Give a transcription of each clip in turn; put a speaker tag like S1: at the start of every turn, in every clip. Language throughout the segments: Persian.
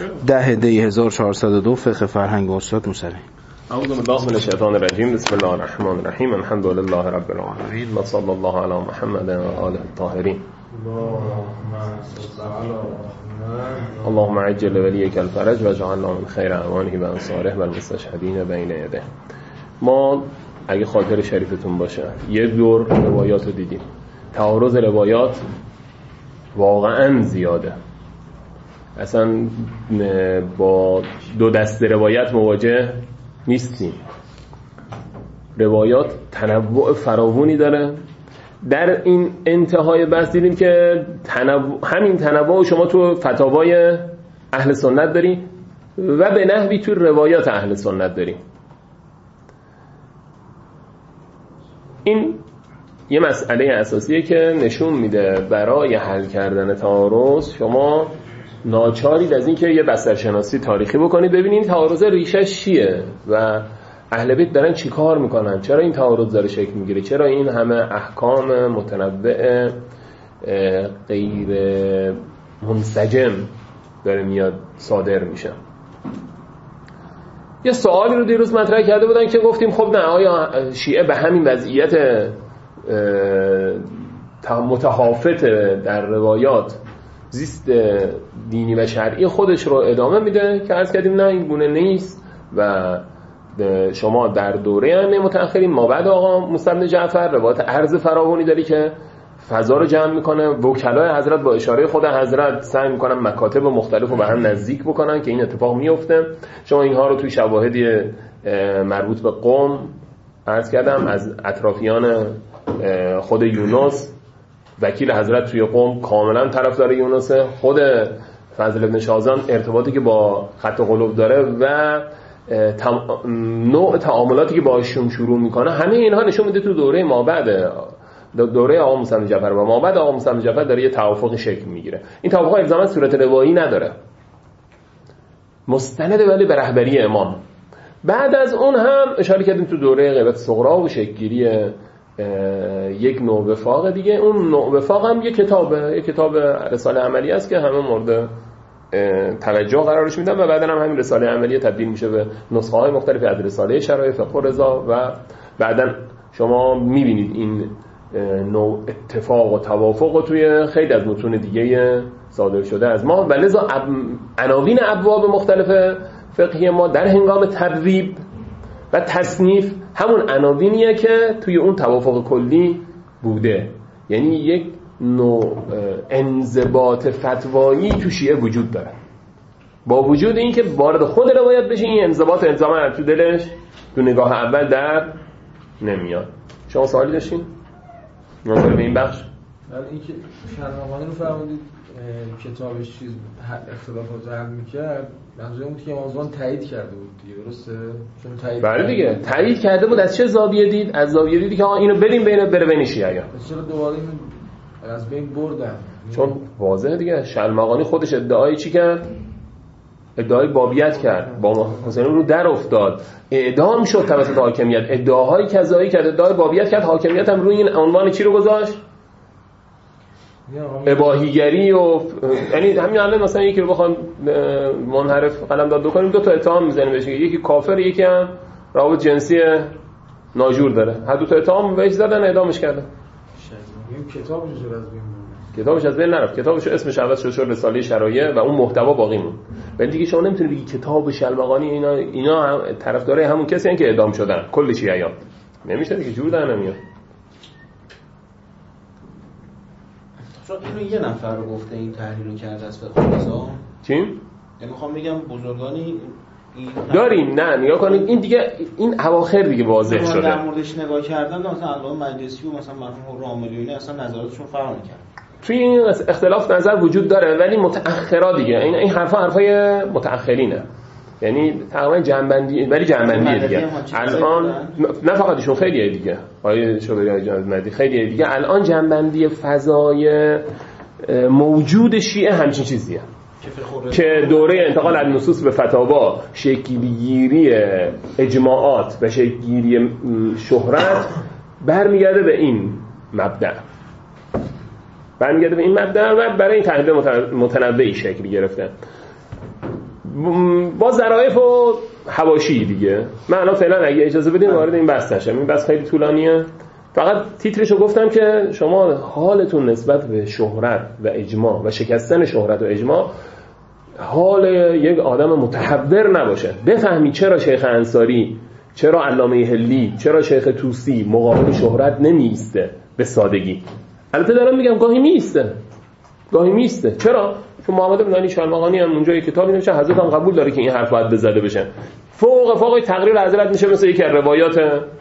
S1: 10/1402 فقه فرهنگ استاد موسوی.
S2: اعوذ بالله من الشیطان الرجیم. بسم الله الرحمن الرحیم. الحمد لله رب العالمین و صلی الله علی محمد و آله الطاهرین. اللهم عجل ولیک الفرج واجعلنا من خیر اعوانه و انصاره و المستشهدین بین یده. ما اگه خاطر شریفتون باشه یه دور روایات رو دیدیم. تعارض روایات واقعا زیاده. اصلا با دو دسته روایت مواجه نیستیم. روایات تنوع فراوانی داره. در این انتهای بحث دیدیم که همین تنوع شما تو فتاوای اهل سنت داری و به نحوی تو روایات اهل سنت داری. این یه مسئله اساسیه که نشون میده برای حل کردن تعارض شما ناچارید از این که یه بسترشناسی تاریخی بکنید، ببینید تعارض ریشش چیه و اهل بیت دارن چی کار میکنن، چرا این تعارض داره شکل میگیره، چرا این همه احکام متنوع غیر منسجم داره میاد صادر میشه. یه سوالی رو دیروز مطرح کرده بودن که گفتیم خب نه، آیا شیعه به همین وضعیت متحافظ در روایات زیست دینی و شرعی خودش رو ادامه میده؟ که عرض کردیم نه، این گونه نیست و شما در دوره ائمه متأخرین ما بعد آقا موسی بن جعفر روایت عرض فراوانی داری که فضا رو جمع میکنه. وکلای حضرت با اشاره خود حضرت سعی میکنن مکاتب مختلف رو به هم نزدیک بکنن که این اتفاق میفته. شما اینها رو توی شواهدی مربوط به قم عرض کردم از اطرافیان خود یونس، وکیل حضرت توی قم کاملا طرفدار یونسه، خود فضل ابن شازان ارتباطی که با خط قلوب داره و نوع تعاملاتی که باهاشون شروع میکنه، همه اینها نشون میده تو دوره ما بعد دوره آقا موسی بن جعفر و ما بعد آقا موسی بن جعفر داره یه توافق شکل میگیره. این توافق الزاما صورت روایی نداره، مستند ولی به رهبری امام. بعد از اون هم اشاره کردیم تو دوره غیبت صغرا و شکل‌گیری یک نوع وفاق دیگه. اون نوع وفاق هم یک کتاب رساله عملی است که همه مورد توجه قرارش میدن و بعدن هم همین رساله عملیه تبدیل میشه به نسخه های مختلفی از رساله شرایع فقه و رضا و بعدن شما میبینید این نوع اتفاق و توافق و توی خیلی از متون دیگه صادر شده از ما و لذا عناوین ابواب مختلف فقهی ما در هنگام تبویب و تصنیف همون عناوینیه که توی اون توافق کلی بوده. یعنی یک نوع انضباط فتوایی تو شیعه وجود داره، با وجود این که وارد خود روایت بشه این انضباط الزاما تو دلش تو نگاه اول در نمیاد. شما سوالی داشتین؟ نظر به این بخش؟
S3: این که شرمانی رو فرمودید کتابش چیز اختلافات رو حل میکرد، منظور اون که امام تایید کرده بود دیگه، درسته؟ چون تایید
S2: بله دیگه تایید کرده بود. از چه زاویه دید؟ از زاویه دیدی که اینو بریم بره بین شیعیان.
S3: چرا دوباره اینو از بین بردن؟
S2: چون واضحه دیگه. شلمغانی خودش ادعای چی کرد؟ ادعای بابیت کرد، با حسین رو در افتاد، اعدام شد توسط حاکمیت. ادعاهای کذایی کرد، ادعای بابیت کرد، حاکمیت هم روی این عنوان چی رو گذاشت؟ اباحیگری و یعنی همین الان مثلا یکی رو بخوام منحرف قلمداد بکنیم دو تا اتهام میزنیم بهش، یکی کافر یکی هم روابط جنسی ناجور داره، هر دو تا اتهام بهش زدن اعدامش کردن. کتابش از بین نرفت. کتابش اسمش عوض شد رساله شرایع و اون محتوا باقی موند. ولی دیگه شما نمیتونید بگی کتاب شلمغانی اینا هم طرفدارای همون کسی ان که اعدام شدن کل شیعیان. نمیشه دیگه، جور در نمیاد.
S4: چون اینو یه نفر رو گفته این تحلیل رو کرده از فقه رضا.
S2: چی؟
S4: یعنی میخوام بگم بزرگانی
S2: داریم. نه نگاه کنید این دیگه این اواخر دیگه واضح شده.
S4: در موردش نگاه کردن مثلا علامه مجلسی و مثلا مرحوم راملی و اینا اصلا نظراتشون فرق می‌کنه.
S2: توی این اختلاف نظر وجود داره ولی متأخرا دیگه این حرفای متأخرینه. یعنی تقریبا جنبندی ولی جنبندی دیگه. الان نه فقط ایشون، خیلیه دیگه. آیه شوبری جنبندی خیلیه دیگه. الان جنبندی فضای موجود شیعه همچین چیزیه که دوره انتقال از نصوص به فتاوا، شکل‌گیری اجماعات و شکل‌گیری شهرت برمیگرده به این مبدأ و برای این تحلیل متنوعی شکل گرفته. با ظرایف و حواشی دیگه. من الان فعلا اگه اجازه بدین وارد این بحث نشم، این بحث خیلی طولانیه. فقط تیترشو گفتم که شما حالتون نسبت به شهرت و اجماع و شکستن شهرت و اجماع حال یک آدم متحور نباشه. بفهمی چرا شیخ انصاری، چرا علامه حلی، چرا شیخ طوسی مقابل شهرت نمیسته به سادگی. البته دارم میگم گاهی میسته. چرا؟ چون محمد بن علی شلمغانی هم اونجا یک کتابی نوشته، حضرت هم قبول داره که این حرف باید بزده بشه. فوق تقریر حضرت میشه مثل یک روایات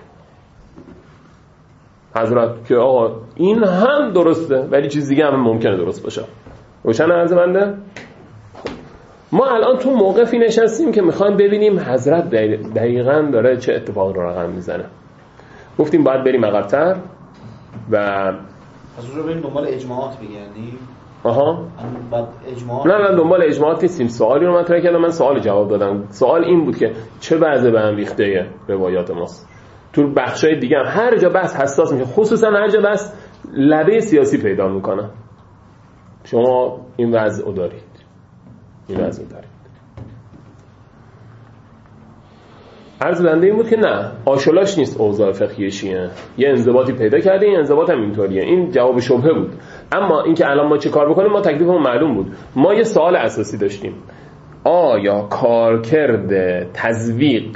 S2: حضرت که آقا این هم درسته ولی چیز دیگه هم ممکنه درست باشه. روشن عرض بنده؟ ما الان تو موقفی نشستیم که میخوایم ببینیم حضرت دقیقاً داره چه اتفاقی رو رقم میزنه. گفتیم باید بریم عقب‌تر و
S4: از اون رو بریم دنبال اجماعات بگردیم.
S2: بعد اجماعات نه دنبال اجماعات نیستیم. سوالی رو مطرح کردم، من سوال جواب دادم. سوال این بود که چه وضع به هم ریخته روایات ماست. تو بخشای دیگه هم هر جا بحث حساس میشه، خصوصا هر جا بحث لبه سیاسی پیدا میکنه. شما این وضع رو دارید. عرض بنده این بود که نه، آشولاش نیست اوضاع فقهی شیعه. یه انضباطی پیدا کرده، این انضباط هم اینطوریه. این جواب شبهه بود. اما اینکه الان ما چه کار بکنیم، ما تکلیفمون معلوم بود. ما یه سوال اساسی داشتیم: آیا کارکرد تزویق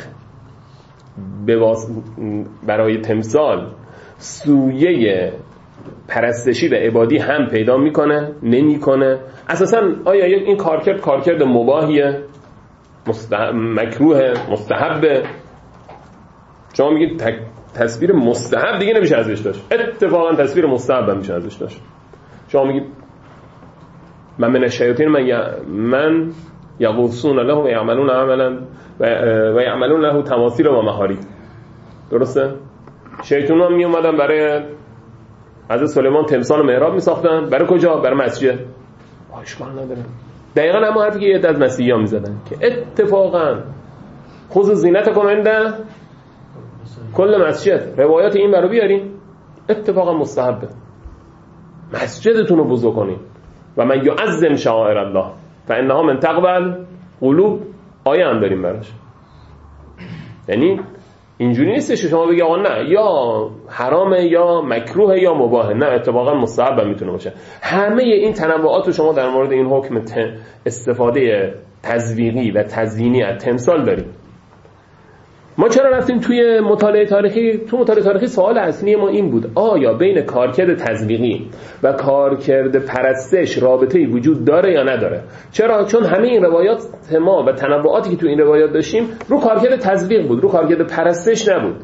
S2: برای تمثال سویه پرستشی و عبادی هم پیدا میکنه نمیکنه؟ اساسا آیا این کارکرد مباهیه، مکروه، مستحبه؟ شما میگید تصویر مستحب دیگه نمیشه ازش داشت. اتفاقا تصویر مستحب هم میشه ازش داشت. شما میگید من الشیاطین من یغوصون له و یعملون عملا و یعملون له تماثیل و محارید. درسته؟ شیطان ها می اومدن برای حضرت سلیمان تمثال و محراب می ساختن. برای کجا؟ برای مسجد. اشکال نداره. دقیقاً همون حرفی که یه عده از مسیحیان می زدن که اتفاقاً خذوا زینتکم عند کل مسجد. روایات این برو بیارین، اتفاقا مستحبه. مسجدتون رو بزرگ کنین. و من یعظم شعائر الله فانها من تقوی القلوب. آیه هم داریم براش. یعنی اینجوری نیستش که شما بگی آقا نه یا حرامه یا مکروه یا مباهه. نه، اتفاقا مستحب هم میتونه باشه. همه این تنوعات رو شما در مورد این حکم استفاده تزویقی و تزیینی از تمثال داریم. ما چرا رفتیم توی مطالعه تاریخی؟ تو مطالعه تاریخی سوال اصلی ما این بود: آیا بین کارکرد تزویقی و کارکرد پرستش رابطه‌ای وجود داره یا نداره؟ چرا؟ چون همه این روایات ما و تنوعاتی که تو این روایات داشتیم رو کارکرد تزویق بود، رو کارکرد پرستش نبود.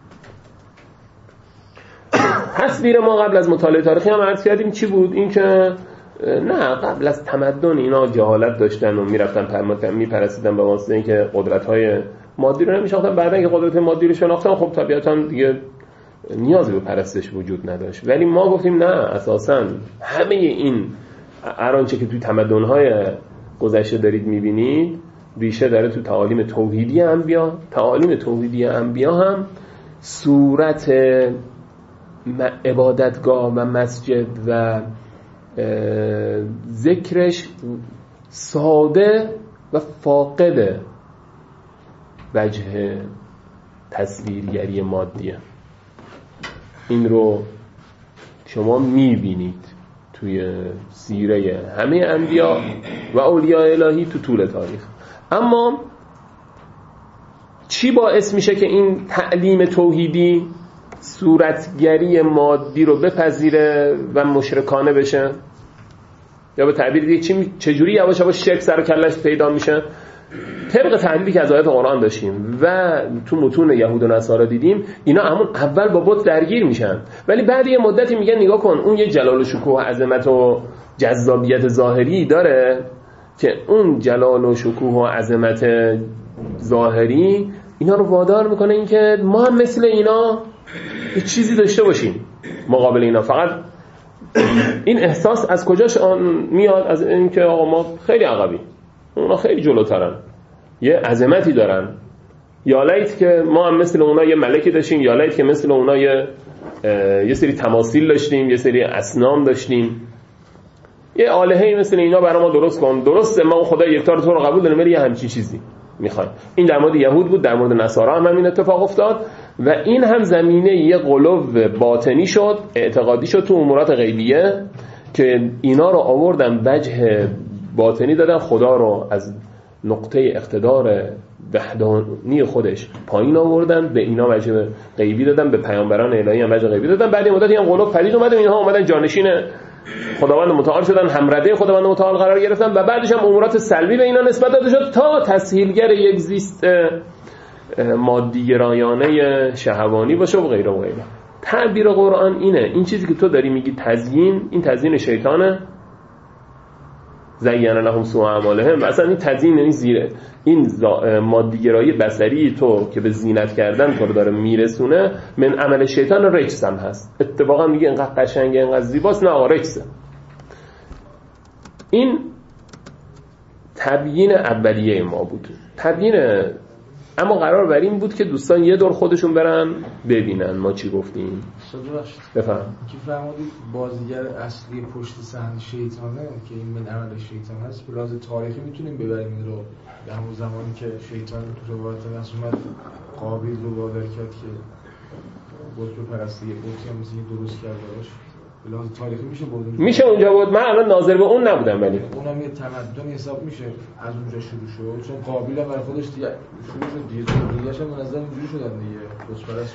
S2: تصویر ما قبل از مطالعه تاریخی هم عرض کردیم چی بود؟ این که نه، قبل از تمدن اینا جهالت داشتن و میرفتن میپرستیدن به واسطه اینکه قدرت‌های مادی رو نمیشناختن. بعدن که قدرت مادی رو شناختن، خب طبیعتاً دیگه نیازی به پرستش وجود نداشت. ولی ما گفتیم نه، اساساً همه این هرآنچه که توی تمدن‌های گذشته دارید می‌بینید ریشه داره تو تعالیم توحیدی انبیا. تعالیم توحیدی انبیا هم صورت عبادتگاه و مسجد و ذکرش ساده و فاقد وجه تصویرگری مادیه. این رو شما میبینید توی سیره همه انبیا و اولیاء الهی تو طول تاریخ. اما چی باعث میشه که این تعلیم توحیدی صورتگری مادی رو بپذیره و مشرکانه بشه؟ یا به تعبیر دیگه چجوری یواش یواش شرک سر کلش پیدا میشه؟ طبق تحلیلی که از آیات قرآن داشتیم و تو متون یهود و نصارا دیدیم، اینا همون اول با بت درگیر میشن، ولی بعد یه مدتی میگن نگاه کن اون یه جلال و شکوه و عظمت و جذابیت ظاهری داره که اون جلال و شکوه و عظمت ظاهری اینا رو وادار میکنه اینکه ما هم مثل اینا یه چیزی داشته باشیم مقابل اینا. فقط این احساس از کجاش میاد؟ از اینکه آقا ما خیلی عقبی، اونا خیلی جلوترن، یه عظمتی دارن. یا لیت که ما هم مثل اونا یه ملکی داشتیم، یا لیت که مثل اونا یه سری تماثیل داشتیم، یه سری اصنام داشتیم. یه الهه‌ای مثل اینا برای ما درست کن. درسته ما خدای یکتا رو تو رو قبول داریم، ولی یه همچین چیزی میخوایم. این در مورد یهود بود، در مورد نصارا هم همین اتفاق افتاد و این هم زمینه یه غلو باطنی شد، اعتقادی شد تو امورات غیبیه که اینا رو آوردن وجه باطنی دادن، خدا رو از نقطه اقتدار وحدانی خودش پایین آوردن، به اینا وجه غیبی دادن، به پیامبران الهی هم وجه غیبی دادن. بعد مدت این غلو پدید اومد و اینها اومدن جانشین خداوند متعال شدن، همرده خداوند متعال قرار گرفتن و بعدش هم امورات سلبی به اینا نسبت داده شد تا تسهیلگر یک زیست مادی گرایانه شهوانی باشه و غیره و غیره. تعبیر قرآن اینه، این چیزی که تو داری میگی تزیین، این تزیین شیطانه. زین لهم سوء اعمالهم، اصلا این تزیین این زیره، این مادیگرایی بصری تو که به زینت کردن تو رو داره میرسونه، من عمل شیطان رجس هم هست. اتفاقا میگه اینقدر قشنگه اینقدر زیباست، نه رجسه. این تبیین اولیه ما بود. تبیین اما قرار بر این بود که دوستان یه دور خودشون برن ببینن ما چی گفتیم. بفهم
S3: که فرمودید بازیگر اصلی پشت صحنه شیطانه که این من عمل شیطان هست. به لحاظ تاریخی میتونیم ببریم این رو به همون زمانی که شیطان تو روایت نص اومد قابیل رو وادار کرد که بت پرستی بتی هم مثل درست کرده باشه. به لحاظ تاریخی میشه
S2: اونجا بود. من الان ناظر به اون نبودم، ولی
S3: اونم یه تمدن حساب میشه از اونجا شروع شد، چون قابیل هم برای خودش دیگه شروع شد دیگه هم منظر اینجوری شدن دیگه بت پرست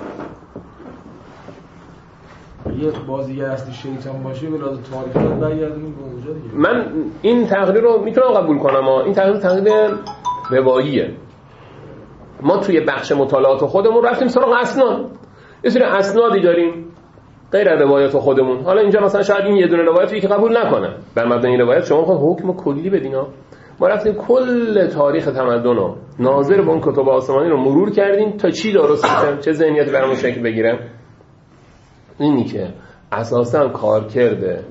S3: شد. یه بازیگر اصلی شیطان باشه به لحاظ تاریخی رو برگردونیم به اونجا دیگه.
S2: من این تقریر رو میتونم قبول کنم، این تقریر رواییه. ما توی بخش مطالعات خودمون رفتیم سراغ اسناد، یه سری اسنادی داریم غیر از روایات خودمون. حالا اینجا مثلا شاید این یه دونه روایتی که قبول نکنه، بر مبنای این روایت شما خود حکم کلی بدین ها. ما رفتیم کل تاریخ تمدن رو ناظر به اون کتب آسمانی رو مرور کردیم تا چی درست میشه، چه ذهنیتی برامون شکل بگیره. اینی که اساسا کارکرد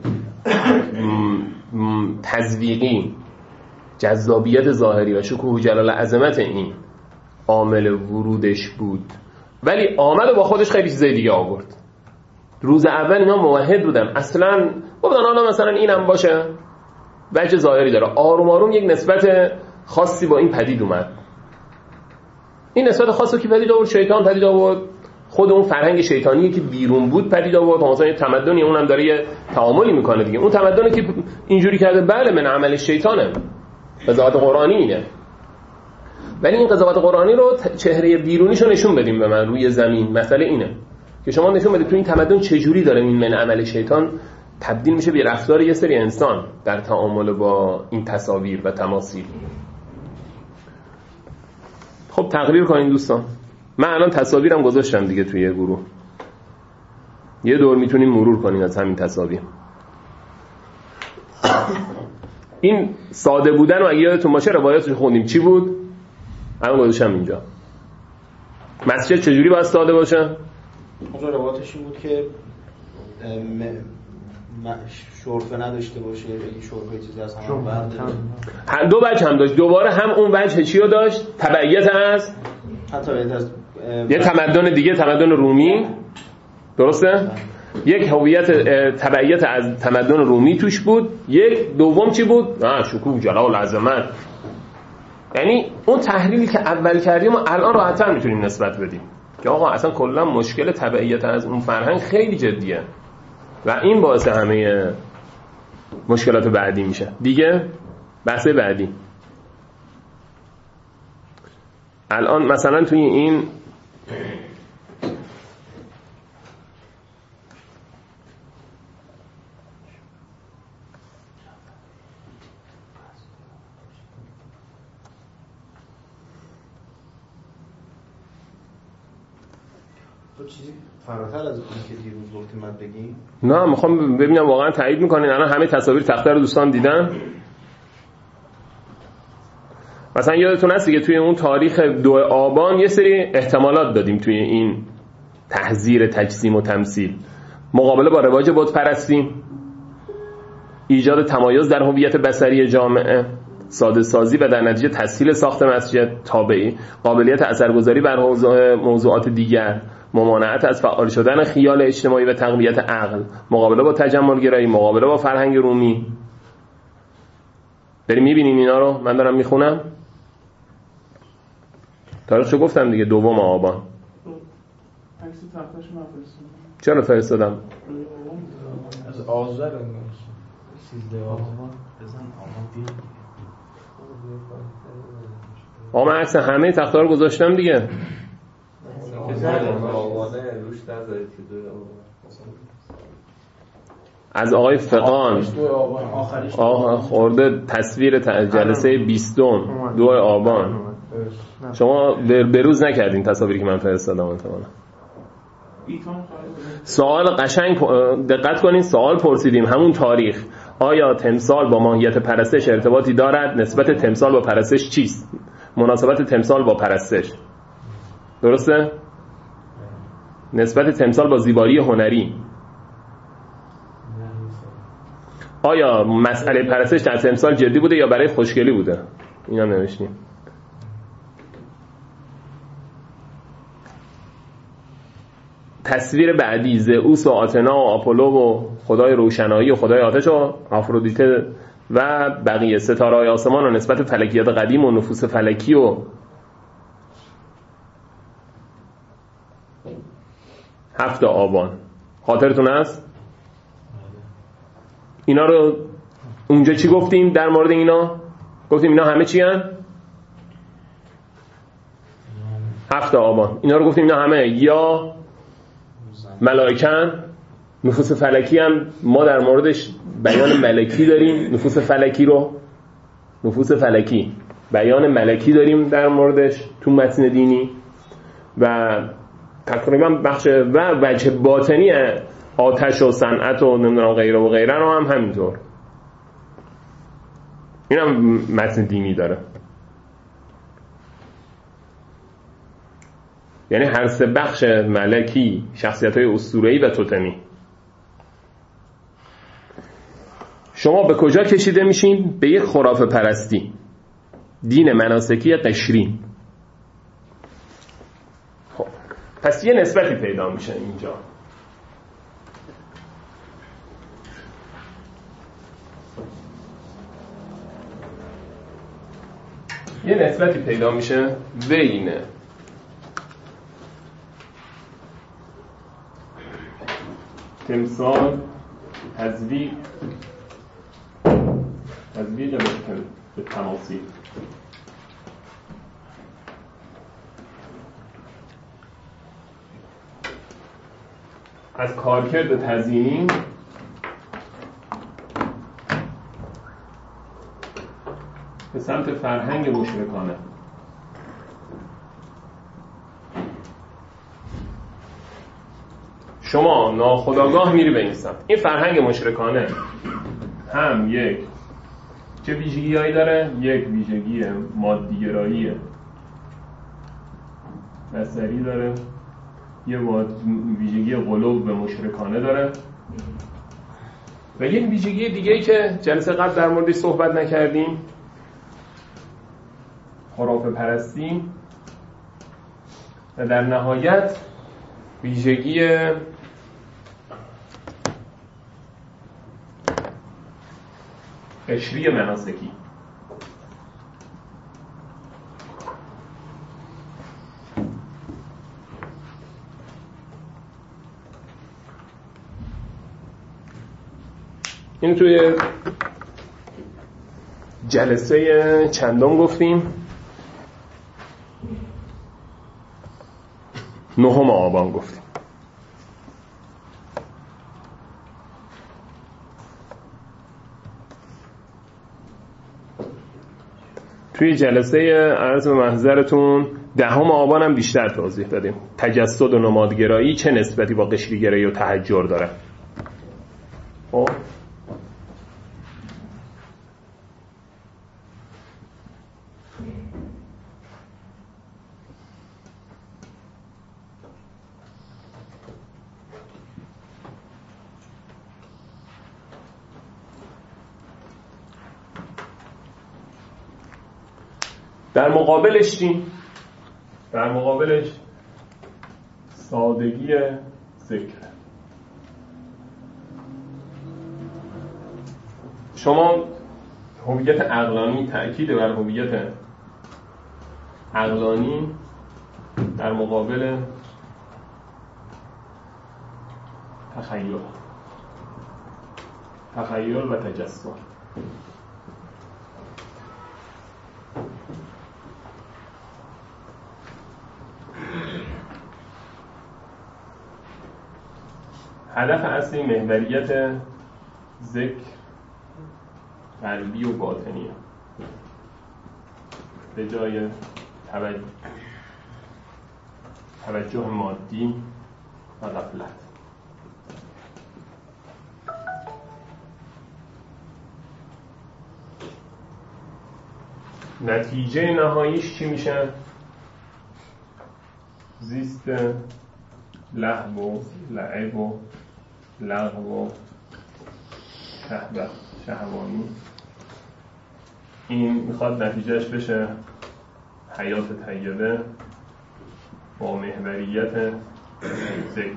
S2: تزویقی، جذابیت ظاهری و شکوه و جلال عظمت این عامل ورودش بود، ولی آمد و با خودش خیلی چیزای دیگه آورد. روز اول اینا موحد بودن، اصلا گفتن آنا مثلا اینم باشه، وجه ظاهری داره. آروم آروم یک نسبت خاصی با این پدید اومد. این نسبت خاصی که پدید آورد شیطان پدید آورد، خود اون فرهنگ شیطانی که بیرون بود پدید آورد. مثلا یه تمدنی اونم داره یه تعاملی میکنه دیگه. اون تمدنی که اینجوری کرده بله من عمل شیطانه، قضاوت قرآنی اینه، ولی این قضاوت قرآنی رو چهره بیرونیشو نشون بدیم به من روی زمین. مسئله اینه که شما نشون بدید تو این تمدن چجوری داره این من عمل شیطان تبدیل میشه به رفتار یه سری انسان در تعامل با این تصاویر و تماثیل. خب تقریر کنین دوستان. من الان تصاویرم گذاشتم دیگه توی گروه، یه دور میتونیم مرور کنین از همین تصاویر. این ساده بودن و اگه یادتون باشه روایاتش خوندیم چی بود؟ الان گذاشتم اینجا. مسجد چجوری باید ساده باشه؟
S4: اونجا روایتش این بود که شرفه نداشته باشه، اگه شرفه چیزی از همون بعد
S2: دو وجه هم داشت. دوباره هم اون وجه چی رو داشت؟ تبعیت از یه تمدن دیگه، تمدن رومی. درسته؟ یک هویت تبعیت از تمدن رومی توش بود. یک دوم چی بود؟ شکوه جلال عظمت. یعنی اون تحلیلی که اول کردیم و الان راحت‌تر میتونیم نسبت بدیم که آقا اصلا کلا مشکل تبعیت از اون فرهنگ خیلی جدیه و این باعث همه مشکلات بعدی میشه دیگه. بحث بعدی الان مثلا توی این
S4: چیزی فراتر از اون که دیروز گفتیم من بگیم؟
S2: نه میخوام ببینم واقعا تایید میکنین الان همه تصاویر تخته رو دوستان دیدن؟ مثلا یادتون هست دیگه توی اون تاریخ 2 آبان یه سری احتمالات دادیم توی این تحذیر تجسیم و تمثیل. مقابله با رواج بت پرستی، ایجاد تمایز در هویت بصری جامعه، ساده سازی و در نتیجه تسهیل ساخت مسجد تابعی، قابلیت اثرگذاری بر موضوعات دیگر، ممانعت از فعال شدن خیال اجتماعی و تقویت عقل، مقابله با تجملگرایی، مقابله با فرهنگ رومی، بریم میبینیم اینا رو. من دارم میخونم. تاریخشو گفتم دیگه، 2 آبان.
S5: عکس تختاشو نفرستادم.
S2: چرا فرستادم؟
S3: از آذر 13 آذر
S4: بزن آقا بیا.
S2: آقا من عکس همه تخت‌ها رو گذاشتم دیگه. از آقای فقان خورده تصویر جلسه 20 2 آبان. شما بروز نکردین تصاویری که من فرستادم احتمالاً. سوال قشنگ دقت کنین، سوال پرسیدیم همون تاریخ. آیا تمثال با ماهیت پرستش ارتباطی دارد؟ نسبت تمثال با پرستش چیست؟ مناسبت تمثال با پرستش. درسته؟ نسبت تمثال با زیبایی هنری. آیا مسئله پرستش در تمثال جدی بوده یا برای خوشگلی بوده؟ اینا نوشتیم. تصویر بعدی زئوس و آتنا و آپولو و خدای روشنایی و خدای آتش و آفرودیته و بقیه ستاره‌های آسمان و نسبت فلکیات قدیم و نفوس فلکی و 7 آبان. خاطرتون هست؟ اینا رو اونجا چی گفتیم در مورد اینا؟ گفتیم اینا همه چی هن؟ 7 آبان. اینا رو گفتیم اینا همه یا ملائکن. نفوس فلکی هم ما در موردش بیان ملکی داریم. نفوس فلکی بیان ملکی داریم در موردش تو متن دینی. و تقریبا بخش و وجه باطنی آتش و صنعت و نمیدونم غیره و غیره رو هم همینطور. این هم متن دینی داره. یعنی هر 3 بخش ملکی، شخصیت‌های اسطوره‌ای و توتمی. شما به کجا کشیده میشین؟ به یک خرافه پرستی، دین مناسکی قشری. خب پس یه نسبتی پیدا میشه اینجا. یه نسبتی پیدا میشه بین تمثال تزویق به تماثیل. از کارکرد تزیینی به سمت فرهنگ مشرکانه. شما ناخودآگاه میری به این سمت. این فرهنگ مشرکانه هم یک چه ویژگی‌هایی داره؟ یک ویژگی مادی‌گرایی بصری داره، یه ویژگی قلوب به مشرکانه داره و یک ویژگی دیگه‌ای که جلسه قبل در موردش صحبت نکردیم، خرافه پرستی و در نهایت ویژگی قشری مناسکی. این توی جلسه چندم گفتیم؟ 9 آبان گفتیم. توی جلسه عرض به محضرتون 10 آبان هم بیشتر توضیح دادیم تجسد و نمادگرایی چه نسبتی با قشریگرایی و تحجر داره. خب در مقابلش چی؟ در مقابلش سادگی ذکر. شما هویت عقلانی، تأکید بر هویت عقلانی در مقابل تخیل و تجسم. هدف اصلی محوریت ذکر قلبی و باطنیه به جای توجه مادی و غفلت. نتیجه نهاییش چی میشه؟ زیست لهو و لعب و لغو و شهوانی. این میخواد نتیجهش بشه حیات طیبه با محوریت ذکر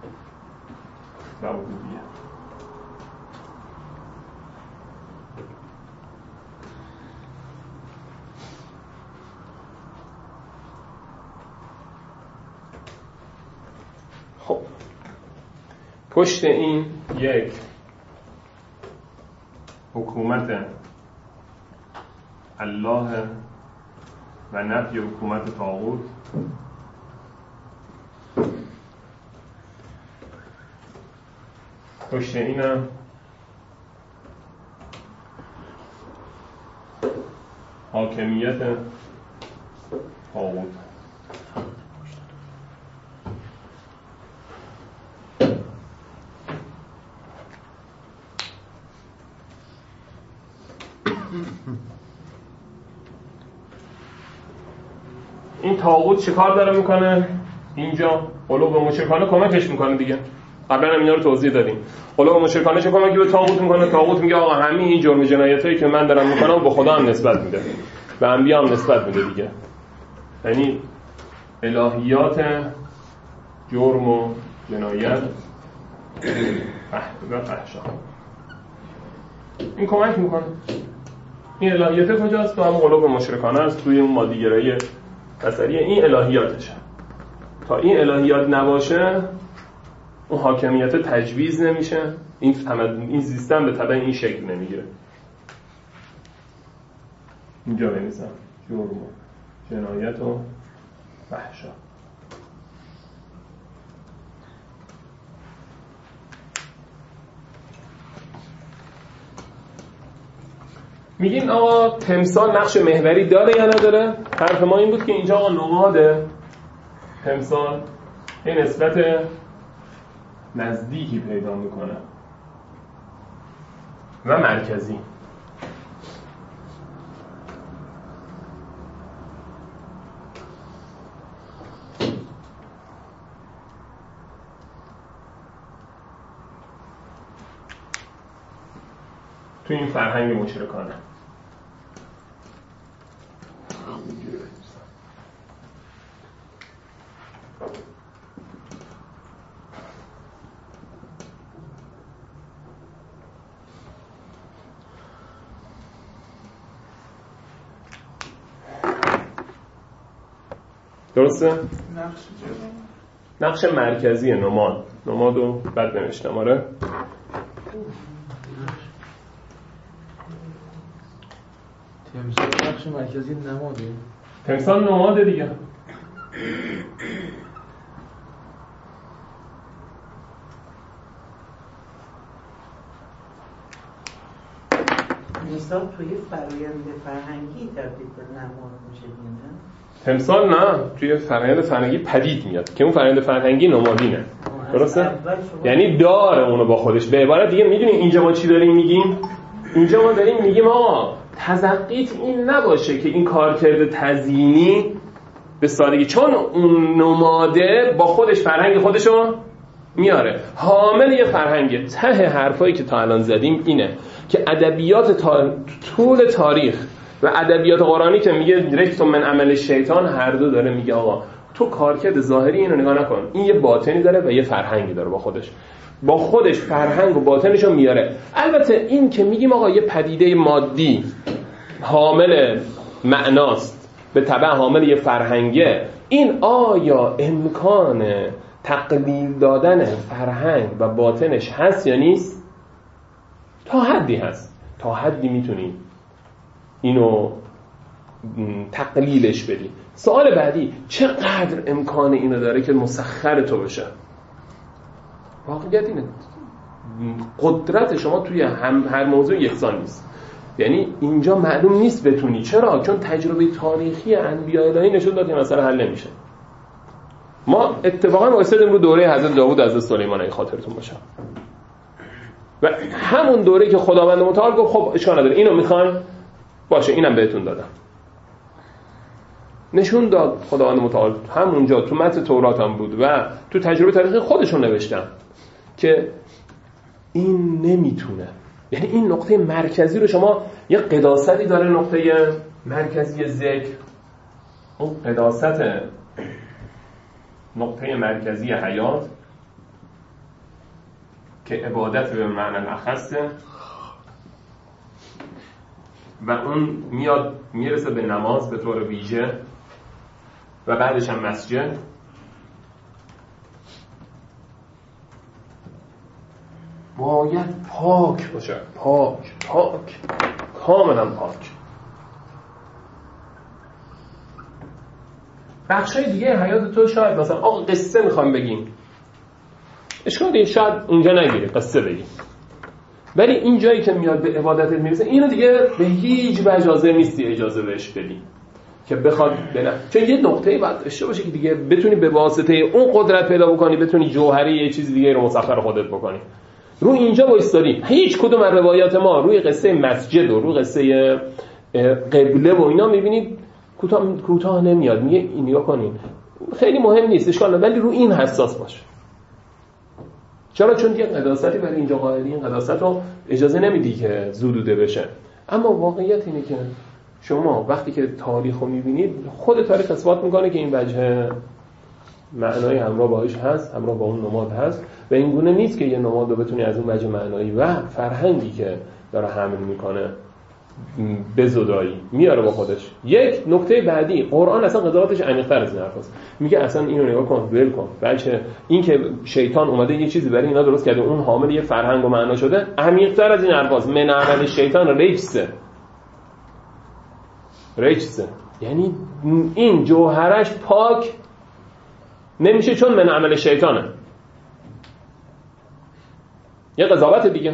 S2: و عبودیت. خب پشت این یک حکومت الله و نفی حکومت طاغوت پشت اینم حاکمیت طاغوت. این طاغوت چه کار داره میکنه؟ اینجا قلوب مشرکانه کمکش میکنه دیگه. قبلا هم اینا رو توضیح دادیم. قلوب مشرکانه چه کمکی به طاغوت میکنه؟ طاغوت میگه آقا همین این جرم جنایتایی که من دارم میکنم به خدا هم نسبت میده، به انبیا هم نسبت میده دیگه. یعنی الهیات جرم و جنایت و فحشا این کمک میکنه. این الهیات کجاست؟ تو هم قلوب مشرکانه است، توی اون مادیگرایی بصریه. این الهیاتشه. تا این الهیات نباشه اون حاکمیت تجویز نمیشه، این زیستن به تبع این شکل نمیگیره. اینجا بنویسم جرم و جنایت و فحشا. میگیم آقا تمثال نقش محوری داره یا نداره؟ حرف ما این بود که اینجا آقا نماد تمثال این نسبت نزدیکی پیدا میکنه و مرکزی. تو این فرهنگ مشرکانه درسته؟ نقش مرکزی نمادو بد نوشتم. آره
S3: تمثال نقش مرکزی نماده.
S2: تمثال نماده دیگه.
S6: مثال توی فرآیند فرهنگی تبدیل به نماد میشه نه؟
S2: تمثال نه، توی فرآیند فرهنگی پدید میاد که اون فرآیند فرهنگی نمادینه. درسته؟ یعنی داره اونو با خودش. به عبارت دیگه میدونی اینجا ما چی داریم میگیم؟ اینجا ما داریم میگیم آقا تزقیت این نباشه که این کارکرد تزیینی به سادگی، چون اون نماده با خودش فرهنگ خودشو میاره، حامل یه فرهنگه. ته حرفایی که تا الان زدیم اینه که ادبیات طول تاریخ و ادبیات قرآنی که میگه رکتم من عمل شیطان، هر دو داره میگه آقا تو کارکرد ظاهری اینو نگاه نکن، این یه باطنی داره و یه فرهنگی داره با خودش. با خودش فرهنگ و باطنش رو میاره. البته این که میگیم آقا یه پدیده مادی حامل معناست، به تبع حامل یه فرهنگه، این آیا امکان تقلیل دادن فرهنگ و باطنش هست یا نیست؟ تا حدی هست، تا حدی میتونی اینو تقلیلش بدی. سوال بعدی، چقدر امکان اینو داره که مسخر تو بشه؟ واقعیت اینه قدرت شما توی هر موضوع یکسان نیست. یعنی اینجا معلوم نیست بتونی. چرا؟ چون تجربه تاریخی انبیاء الهی نشون داد که مسئله حل نمیشه. ما اتفاقا وایسادیم رو دوره حضرت داوود حضرت سلیمان، اگه خاطرتون باشه، و همون دوره که خداوند متعال گفت خب اشکال نداره اینو میخواین باشه اینم بهتون دادم. نشون داد خداوند متعال همونجا تو متن تورات هم بود و تو تجربه تاریخی خودشون نوشتن که این نمیتونه. یعنی این نقطه مرکزی رو شما یه قداستی داره، نقطه مرکزی ذکر، اون قداست نقطه مرکزی حیات که عبادت به معنی اخصه و اون میاد میرسه به نماز به طور ویژه و بعدش هم مسجد. باید پاک باشه، پاک کاملا پاک. بخشای دیگه حیات تو شاید مثلا آقا قصه میخوام بگیم، اشکالی شاید اونجا نگیری قصه بگیم، ولی این جایی که میاد به عبادت میرسه اینو دیگه به هیچ وجه حاضر نیستی اجازه بهش بدی که بخواد بنا. چون یه نقطه‌ای باید داشته باشه که دیگه بتونی به واسطه اون قدرت پیدا بکنی، بتونی جوهری یه چیز دیگه رو مسخر خودت بکنی. رو اینجا وایسادی. هیچ کدوم از روایات ما روی قصه مسجد و روی قصه قبله و اینا میبینید کوتاه نمیاد، میگه اینو کنین خیلی مهم نیست اشکال نداره، ولی رو این حساس باش. چرا؟ چون یه قداستی برای اینجا قائلی، این قداست رو اجازه نمیدی که زودوده بشه. اما واقعیت اینه که شما وقتی که تاریخ رو میبینید، خود تاریخ اثبات میکنه که این وجه معنایی همراه باهاش هست، همراه با اون نماد هست و این گونه نیست که یه نماد رو بتونی از اون وجه معنایی و فرهنگی که داره حمل میکنه بزدایی میاره با خودش. یک نکته بعدی، قرآن اصلا قضاوتش عمیق‌تر از این حرفاست. میگه اصلا اینو نگاه کن، ول کن، بلکه این که شیطان اومده یه چیزی برای اینا درست کرده، اون حامل یه فرهنگ و معنا شده، عمیق‌تر از این حرفاست. من عمل شیطان رجسه، یعنی این جوهرش پاک نمیشه چون من عمل شیطانه. یه قضاوت دیگه.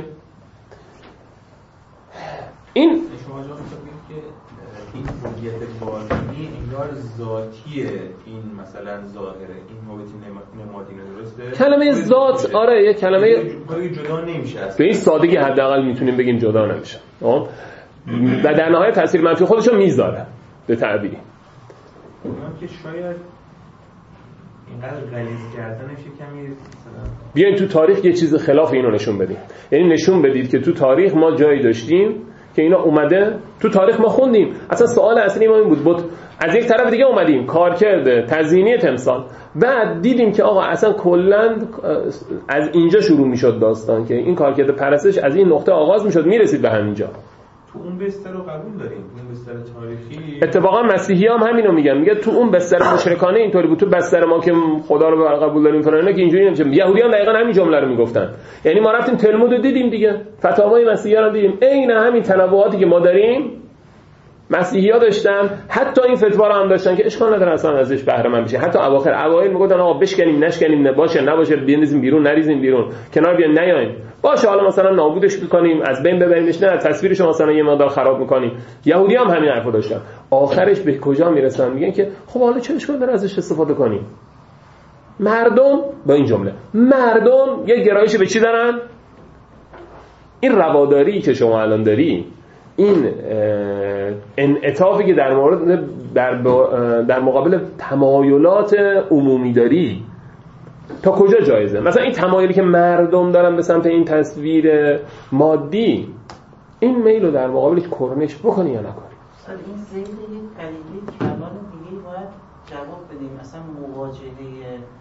S2: این
S7: شما جا می‌کنید که این هویت باطنی انگار ذاتیه، این مثلا ظاهره، این هویت نمادینه، درسته؟
S2: کلمه ذات آره یه کلمه
S7: جدا نمیشه اصلا.
S2: به این سادگی حداقل میتونیم بگیم جدا نمیشه و در نهایت تاثیر منفی خودشو میذاره به تعبیری.
S7: اونم که شاید اینقدر غلیظ کردنش کمی مثلا
S2: بیاین تو تاریخ یه چیز خلاف اینو نشون بدیم. یعنی نشون بدید که تو تاریخ ما جایی داشتیم که اینا اومده، تو تاریخ ما خوندیم اصلا سوال اصلی ما این بود از یک طرف دیگه اومدیم کارکرد تزیینی تمثال، بعد دیدیم که آقا اصلا کلا از اینجا شروع میشد داستان که این کارکرد پرستش از این نقطه آغاز میشد میرسید به همینجا.
S7: تو اون بستر رو قبول داریم، تو اون بستر تاریخی.
S2: اتفاقا مسیحی هم همینو میگه تو اون بستر مشرکانه اینطوری بود، تو بستر ما که خدا رو قبول داریم فلان اینا که اینجوری نمیشه. یهودیان دقیقاً همین جمله رو میگفتن. یعنی ما رفتیم تلمود رو دیدیم دیگه، فتاوای مسیحیان رو دیدیم، عین همین تنوعاتی که ما داریم مسیحی‌ها داشتن، حتی این فتوا رو هم داشتن که اشکال نداره اصلا ازش بهره مند بشه. حتی اوایل میگفتن آقا بشکنیم نشکنیم، باشه نباشه، بنریزیم بیرون نریزیم بیرون، کنار بیاین نیاین، باشه حالا مثلا نابودش کنیم، از بین ببریمش، نه تصویرش مثلا یه مقدار خراب می‌کنیم. یهودی هم همین حرفو داشتن. آخرش به کجا میرسن؟ میگن که خب حالا چه اشکال داره ازش استفاده کنیم؟ مردم با این جمله، مردم یه گرایشی به چی دارن؟ این رواداری که شما الان داری، این انعطافی که در مورد در مقابل تمایلات عمومی داری تا کجا جایزه؟ مثلا این تمایلی که مردم دارن به سمت این تصویر مادی، این میل رو در مقابلش کرنش بکنی یا نکنی؟
S6: مثلا این ذهن یک پدیده کلان دیگه باید جواب بدیم. مثلا مواجهه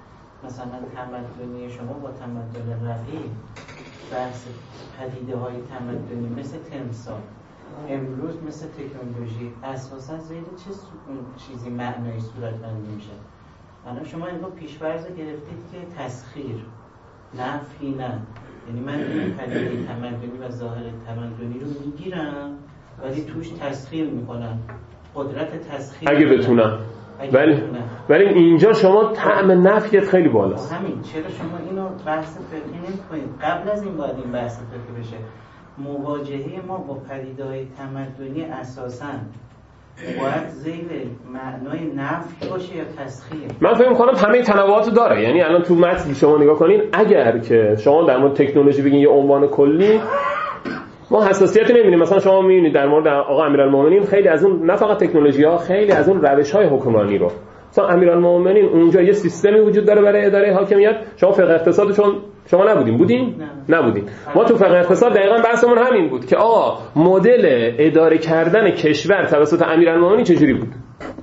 S6: مثلا تمدنی شما با تمدن رقیب، بحث پدیده های تمدنی مثل تمثال امروز مثل تکنولوژی اساسا زیر چه چیزی معنایی صورتبندی میشه؟ الان شما اینو پیش‌فرض گرفتید که تسخیر نفی نه، یعنی من این پدیده تمدنی و ظاهر تمدنی رو میگیرم ولی توش تسخیر میکنم، قدرت تسخیر
S2: اگه بتونم. ولی اینجا شما طعم نفیت خیلی بالاست.
S6: همین چرا شما اینو بحث فقهی نمی‌کنید؟ قبل از این باید این بحث فقهی بشه. مواجهه ما با پدیده‌های تمدنی اساساً باید زیر معنای نفی باشه یا تسخیر؟
S2: من فکر می‌کنم همه تنوعات داره. یعنی الان تو متن شما نگاه کنین، اگر که شما در مورد تکنولوژی بگین یه عنوان کلی، ما حساسیتی نمی‌بینیم. مثلا شما می‌بینید در مورد آقا امیرالمومنین خیلی از اون، نه فقط تکنولوژی‌ها، خیلی از اون روش‌های حکمرانی رو، مثلا امیرالمومنین اونجا یه سیستمی وجود داره برای اداره حاکمیت. شما فقه اقتصادشون شما نبودین؟ نبودین. ما تو فقه اقتصاد دقیقاً بحثمون همین بود که آقا مدل اداره کردن کشور توسط امیرالمومنین چجوری بود.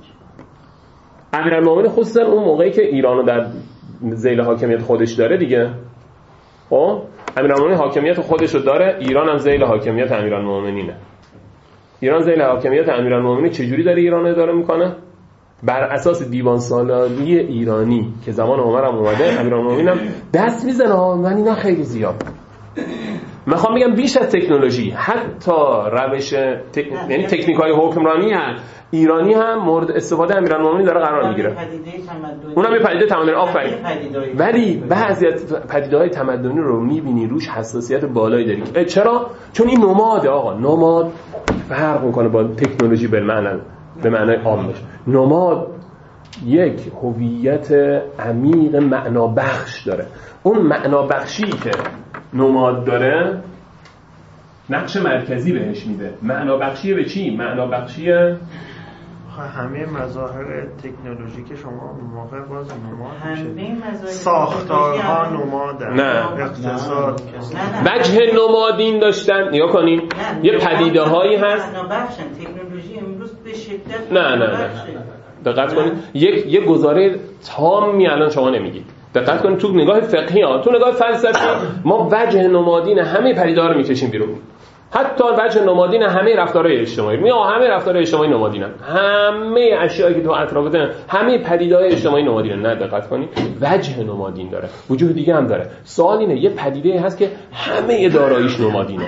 S2: امیرالمومنین خصوصا اون موقعی که ایرانو در ذیل حاکمیت خودش داره دیگه، خب امیرالمومنین حاکمیت خودش رو داره، ایران هم ذیل حاکمیت امیرالمومنینه. ایران ذیل حاکمیت امیرالمومنین چجوری داره ایران اداره میکنه؟ بر اساس دیوان سالاری ایرانی که زمان عمر هم اومده، امیرالمومنین هم دست میزنه، من اینا خیلی زیاد. میخوام بگم بیش از تکنولوژی، حتی روش یعنی تکنیک‌های حکمرانی هم ایرانی هم مورد استفاده امیرالمومنین داره قرار میگیره. اونم یه پدیده تمدنی. آفرین. ولی بعضی از پدیده‌های تمدنی رو می‌بینی روش حساسیت بالایی داری. چرا؟ چون این نماده آقا. نماد فرق می‌کنه با تکنولوژی به معنای عامش. نماد یک هویت عمیق معنا بخش داره. اون معنا بخشی که نماد داره نقش مرکزی بهش میده. معنا بخشی به چی؟ معنا بخشی
S8: همه مظاهر تکنولوژیک شما موقع باز نماد میشه. ساختارها نمادن.
S2: نه.
S8: اقتصاد.
S2: وجه نمادین داشتن. نگاه کنین. یه پدیده هایی هست.
S6: معنا بخشن. تکنولوژی امروز به شدت
S2: نه. دقت کنین. یک گزاره تامی الان شما نمیگید. دقت کنین تو نگاه فقهی ها، تو نگاه فلسفی ما وجه نمادین همه پدیده ها رو میکشیم بیرون. حتی وجه نمادین همه رفتارهای اجتماعی. همه رفتارهای اجتماعی نمادینن. همه اشیایی که تو اطرافتن، همه پدیده‌های اجتماعی نمادینن. نه دقت کنین، وجه نمادین داره. وجوه دیگه هم داره. سوال اینه، یه پدیده هست که همه داراییش نمادینه.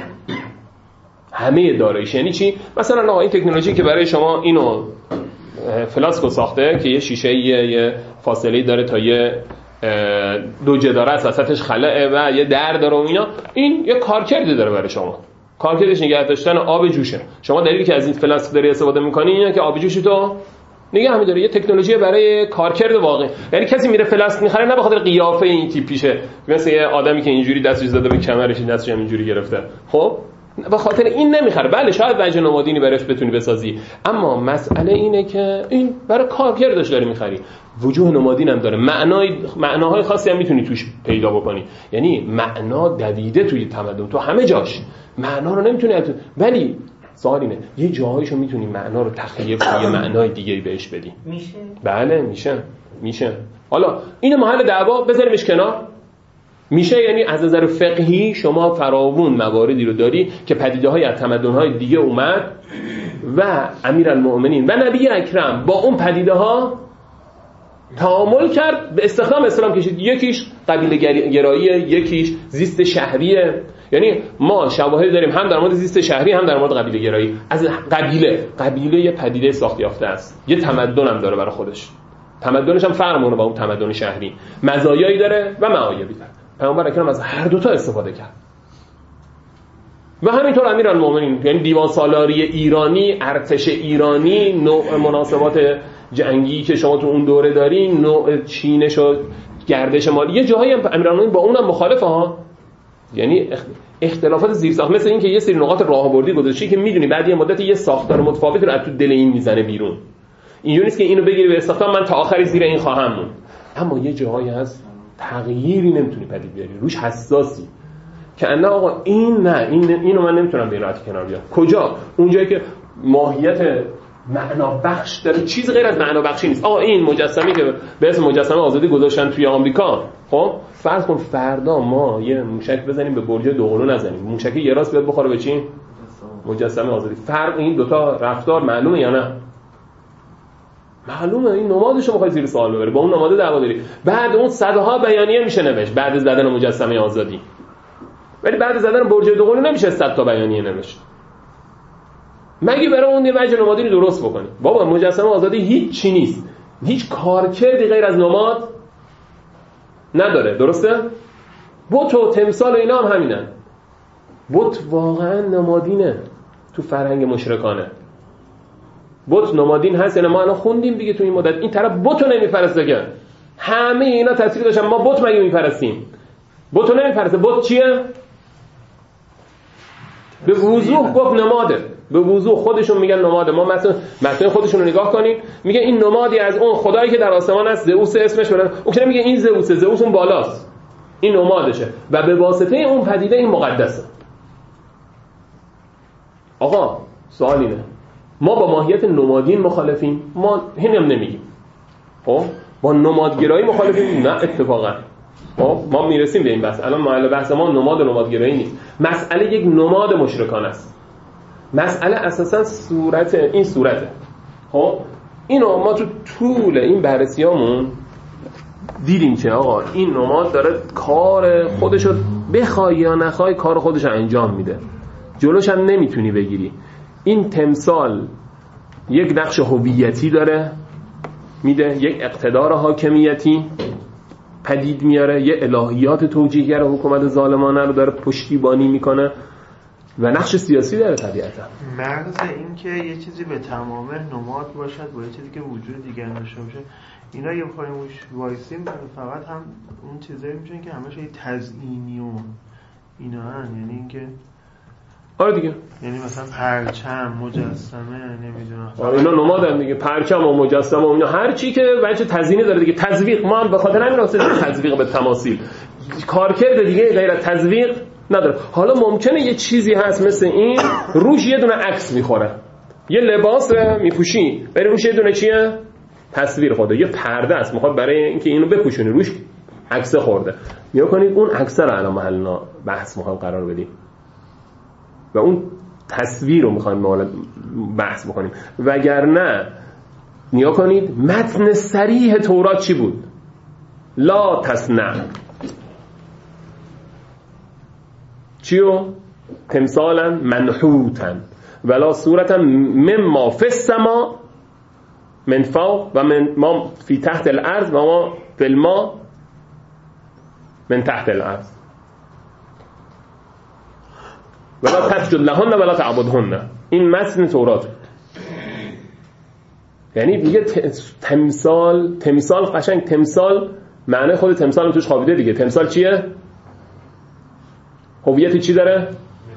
S2: همه داراییش یعنی چی؟ مثلا این تکنولوژی که برای شما اینو فلاسکو ساخته که یه شیشه یه فاصله داره تا یه دو جداره است، وسطش خلأه و یه در داره و اینا، این یه کارکردی داره برای شما. کارکردش نگه داشتن آب جوشه. شما دلیلی که از این فلاسک داری استفاده می‌کنی اینه که آب جوش تو نگه می‌داره. یه تکنولوژی برای کارکرد واقعی. یعنی کسی میره فلاسک می‌خره نه به خاطر قیافه این تیپیشه، مثل یه آدمی که اینجوری دستش زده به کمرش، دستش هم اینجوری گرفته. خب به خاطر این نمیخره. بله شاید وجه نمادینی براش بتونی بسازی، اما مسئله اینه که این برای کارکردش داری می‌خری. وجوه نمادین هم داره. معناهای خاصی هم میتونی توش پیدا بکنی. یعنی معنا دویده توی تمدن، تو همه جاش معنا رو نمیتونی ولی سوال اینه یه جاهایشو میتونی معنا رو تخلیه کنی، یه معنای دیگه‌ای بهش بدی.
S6: میشه؟
S2: بله میشه. حالا این محل دعوا بذاریمش کنار. میشه یعنی از نظر فقهی شما فراوون مواردی رو داری که پدیده‌های از تمدن‌های دیگه اومد و امیرالمومنین و نبی اکرم با اون پدیده‌ها تعامل کرد، به استخدام اسلام کشید. یکیش قبیله گراییه، یکیش زیست شهریه. یعنی ما شواهد داریم هم در مورد زیست شهری هم در مورد قبیله گرایی. از قبیله یه پدیده ساخت یافته است، یه تمدن هم داره برای خودش. تمدنش هم فرق می‌کنه با اون تمدن شهری، مزایایی داره و معایبی داره. پیامبر اکرم از هر دوتا استفاده کرد. و همینطور امیرالمومنین، یعنی دیوان سالاری ایرانی، ارتش ایرانی، نوع مناسبات جنگی که شما تو اون دوره دارین، نوع چینش و گردش مالی، یه جاهایی هم امیرالمومنین با اونم مخالفه ها. یعنی اختلافات زیرساخت، مثل این که یه سری نقاط راهبردی گذاشتی که میدونی بعد یه مدت یه ساختار متفاوتی رو از تو دل این میزنه بیرون. اینجوری نیست که اینو بگیری به استخدام من تا آخری زیر این خواهم موند. اما یه جاهایی هست تغییری نمیتونی پدید بیاری، روش حساسی که نه آقا این نه اینو من نمیتونم به این راحتی کنار بیارم. کجا؟ اونجایی که ماهیت معنا بخش داره، چیز غیر از معنا بخشی نیست. آقا این مجسمه‌ای که به اسم مجسمه آزادی گذاشتن توی آمریکا، خب فرض کن فردا ما یه موشک بزنیم به برج دوقلو نزنیم، موشک یه راست بیاد بخوره به چی؟ مجسمه آزادی. فرق این دوتا رفتار معلومه یا نه؟ معلومه. این نمادش رو می‌خوای زیر سوال ببری، با اون نماد دعوا داری. بعد اون صدها بیانیه میشه نوشت بعد از زدن مجسمه آزادی، ولی بعد از زدن برج دوقلو نمیشه 100 تا بیانیه نوشت. مگه برای اون وجه نمادی رو درست بکنی؟ بابا مجسمه آزادی هیچ چی نیست، هیچ کارکردی غیر از نماد نداره، درسته؟ بت و تمثال و اینا هم همینن. بت واقعا نمادینه تو فرهنگ مشرکانه. بت نمادین هست، یعنی ما الان خوندیم دیگه تو این مدت این طرف بت رو نمیپرسته که همه اینا تاثیر داشتن، ما بت مگه میپرستیم؟ بت رو نمیپرسته. بت چیه؟ به وضوح گفت نماده، به وضوح خودشون میگن نماده. ما مثلا خودشون رو نگاه کنیم میگه این نمادی از اون خدایی که در آسمان است، زئوس اسمش برن. اون که میگه این زئوس اون بالاست، این نمادشه و به واسطه اون پدیده این مقدسه. آقا سوال اینه، ما با ماهیت نمادین مخالفیم؟ ما هم نمیگیم. خب با نمادگرایی مخالفیم؟ نه اتفاقا. خب ما میرسیم به این بحث. الان محل بحث ما نماد و نمادگرایی نیست. مسئله یک نماد مشرکانه است. مسئله اساسا صورته. خب اینو ما تو طول این بررسیامون دیدیم که آقا این نماد داره کار خودشو بخوای یا نخوای کار خودشو انجام میده، جلوش هم نمیتونی بگیری. این تمثال یک نقش هویتی داره میده، یک اقتدار حاکمیتی پدید میاره، یه الهیات توجیهگر حکومت ظالمانه رو داره پشتیبانی میکنه و نقش سیاسی داره طبیعتا.
S8: مغز این که یه چیزی به تمام نماد باشد با یه چیزی که وجود دیگر داشته باشه، اینا یه پایموش وایسیم فقط هم اون چیزایی میشن که همش یه تزیینی و اینا هن. یعنی اینکه
S2: آره دیگه،
S8: یعنی مثلا پرچم، مجسمه، نمیدونم
S2: اینا نمادن دیگه، پرچم و مجسمه و اینا هر چی که وجه تزیینی داره دیگه. تزویق ما هم به خاطر همین واسه تزویق به تماثیل کارکرد دیگه غیر از تزویق نداره. حالا ممکنه یه چیزی هست مثل این روش یه دونه عکس میخوره، یه لباس میپوشی ولی روش یه دونه چیه؟ تصویر خورده، یه پرده است میخواد برای اینکه اینو بپوشونی روش عکس خورده. نیا کنید اون عکس رو الان محل بحث میخوام قرار بدیم و اون تصویر رو میخوایم بحث بکنیم. وگرنه نیا کنید متن صریح تورات چی بود؟ لا تصنع چیو؟ تمثالا منحوتا ولا صورتا مما فی السما من فوق و من ما فی تحت الارض و ما فی الماء من تحت الارض ولا تسجد لهن ولا تعبدهن. این متن تورات. یعنی دیگه تمثال قشنگ تمثال معنی خود تمثال هم توش خوابیده دیگه. تمثال چیه؟ هویت چی داره؟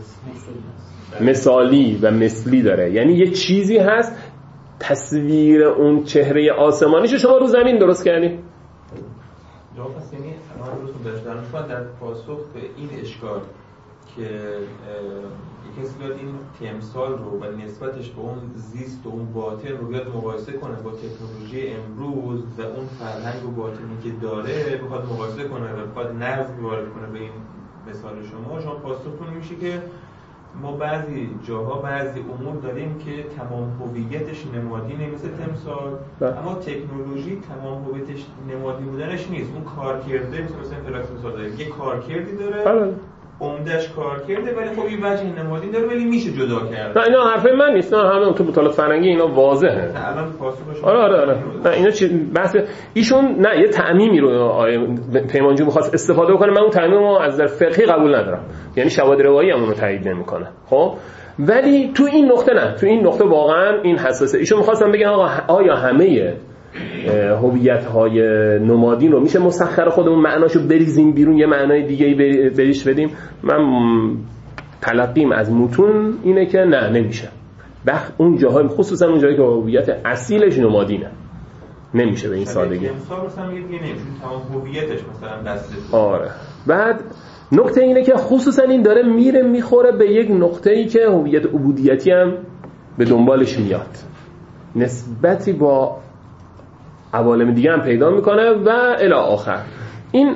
S2: مثالی و مثلی داره. یعنی یه چیزی هست تصویر اون چهره آسمانیشو شما رو زمین درست کردی.
S7: جواب هست. یعنی من درست داشتم در پاسخ به این اشکال که کسی بیاد این تمثال رو و نسبتش به اون زیست و اون باطن رو بیاد مقایسه کنه با تکنولوژی امروز و اون فرهنگ و باطنی که داره، بخواد مقایسه کنه و بخواد نظم وارد کنه به این مثال شما پاسختون میشه که ما بعضی جاها بعضی امور داریم که تمام هویتش نمادینه مثل تمثال، اما تکنولوژی تمام هویتش نمادی بودنش نیست. اون کارکرده مثلا فلاکس مثال داره، یه کارکردی داره عمدش کار کرده ولی خب این وجه نمادین داره ولی میشه جدا کرد. نه اینا حرفای من نیست، نه همه تو مطالعات فرهنگی اینا واضحه. الان پاسخش آره نه اینا چی بحث ایشون نه یه تعمیمی رو پیمانجو می‌خواست استفاده بکنه. من اون تعمیم رو از نظر فقهی قبول ندارم، یعنی شواهد روایی هم اون رو تایید نمی‌کنه. خب ولی تو این نقطه نه، تو این نقطه واقعا این حساسه. ایشون می‌خواستن بگن آقا آیا همه هویت‌های نمادین رو میشه مسخر خودمون معناشو بریزیم بیرون یه معنای دیگه‌ای بریش بدیم؟ من تلقیم از متون اینه که نه نمیشه. اون جاهای خصوصا اون جایی که هویت اصیلش نمادینه نمیشه به این سادگی. مثلا میگه نمیشه تمام هویتش مثلا بسته. آره. بعد نکته اینه که خصوصا این داره میخوره به یک نقطه‌ای که هویت عبودیتی هم به دنبالش میاد.
S2: نسبتی با عوالم دیگه هم پیدا میکنه و الی آخر. این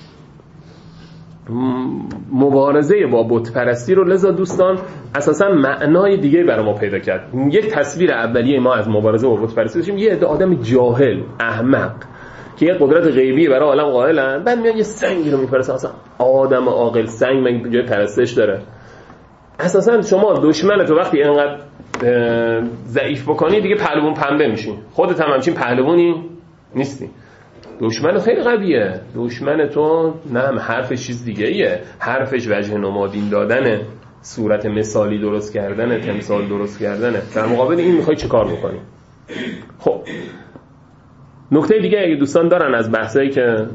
S2: مبارزه با بت پرستی رو لذا دوستان اساسا معنای دیگه برای ما پیدا کرد. یک تصویر اولیه ما از مبارزه با بت پرستی داشتیم، یه عده آدم جاهل احمق که یه قدرت غیبی برای عالم قائلن، بعد میان یه سنگی رو میپرسن. اصلا آدم عاقل سنگ مگه جای پرستش داره؟ اساسا شما دشمنت رو وقتی اینقدر ضعیف بکنی دیگه پهلوان پنبه میشین. خودت هم همچین پهلوانی نیستی. دشمن خیلی قویه. دشمن تو نه حرفش چیز دیگه ایه، حرفش وجه نمادین دادنه، صورت مثالی درست کردنه، تمثال درست کردنه. در مقابل این میخوای چه کار بکنی؟ خب نکته دیگه اگه دوستان دارن از بحثایی که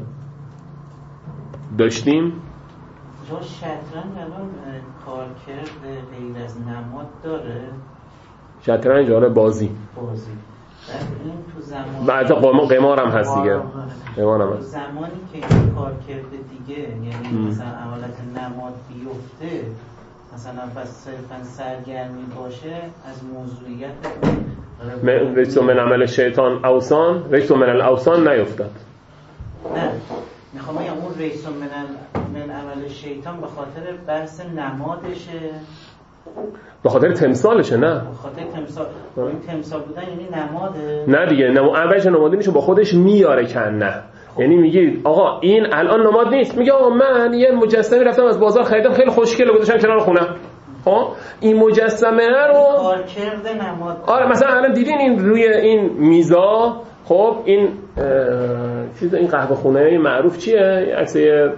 S2: داشتیم،
S6: جا شطرنج الان کارکرد غیر از نماد داره؟
S2: شطرنج آره بازی
S6: این تو زمان
S2: بعد قمار هم هست دیگه. قمار هم هست.
S6: زمانی که این کارکرد دیگه یعنی مثلا حالت نماد بیفته، مثلا پس صرفا سرگرمی باشه، از موضوعیت
S2: رجس من عمل شیطان اوسان، رجس من الاوسان نیفتد.
S6: نه میخوام بگم اون رجس من عمل شیطان به خاطر بحث نمادشه،
S2: به خاطر تمثالشه. نه
S6: به خاطر تمثال. این تمثال بودن یعنی نماده؟
S2: نه دیگه، اولش نمادینشو با خودش میاره کنه. یعنی میگی آقا این الان نماد نیست، میگه آقا من یه مجسمه رفتم از بازار خریدم خیلی خوشگله گذاشتم کنار خونه. خب این مجسمه رو
S6: کارکرد نماد.
S2: آره مثلا الان دیدین این روی این میزا، خب این چیز این قهوه خونه معروف چیه؟ عکس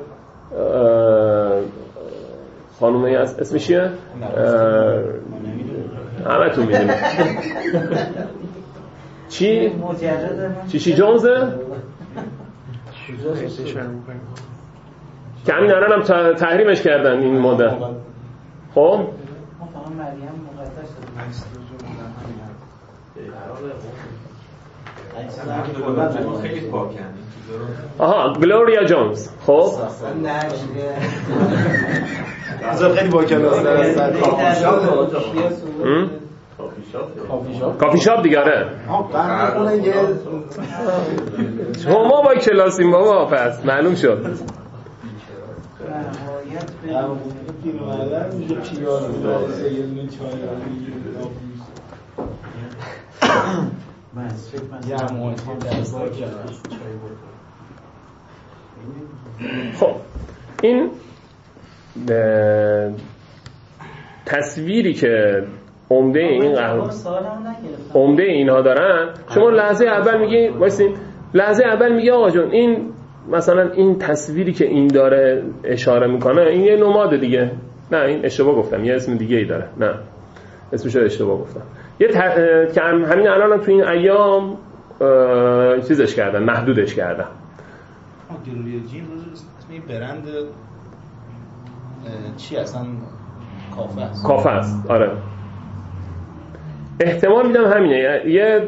S2: خانومه اسمش چیه؟ همه تو میدونی چی؟ چی جونزه؟ که همین الان هم تحریمش کردن این مدل. خب
S7: خیلی پاکن.
S2: آها گلوریا جونز. خب
S3: خیلی باکن
S2: کافی شاپ دیگه. آره شما با کلاسیم بابا، پس معلوم شد. خب این تصویری که عمده اینها دارن، شما لحظه اول میگی وایسین، لحظه اول میگی آقا جون این مثلا این تصویری که این داره اشاره میکنه این یه نماد دیگه. نه این اشتباه گفتم، یه اسم دیگه ای داره. نه اسمش رو اشتباه گفتم. که همین الان تو این ایام چیزش کردن، محدودش کردن.
S4: گلوریا جین اسم این برند چی اصلا؟
S2: کافه است. آره احتمال میدم همینه. یه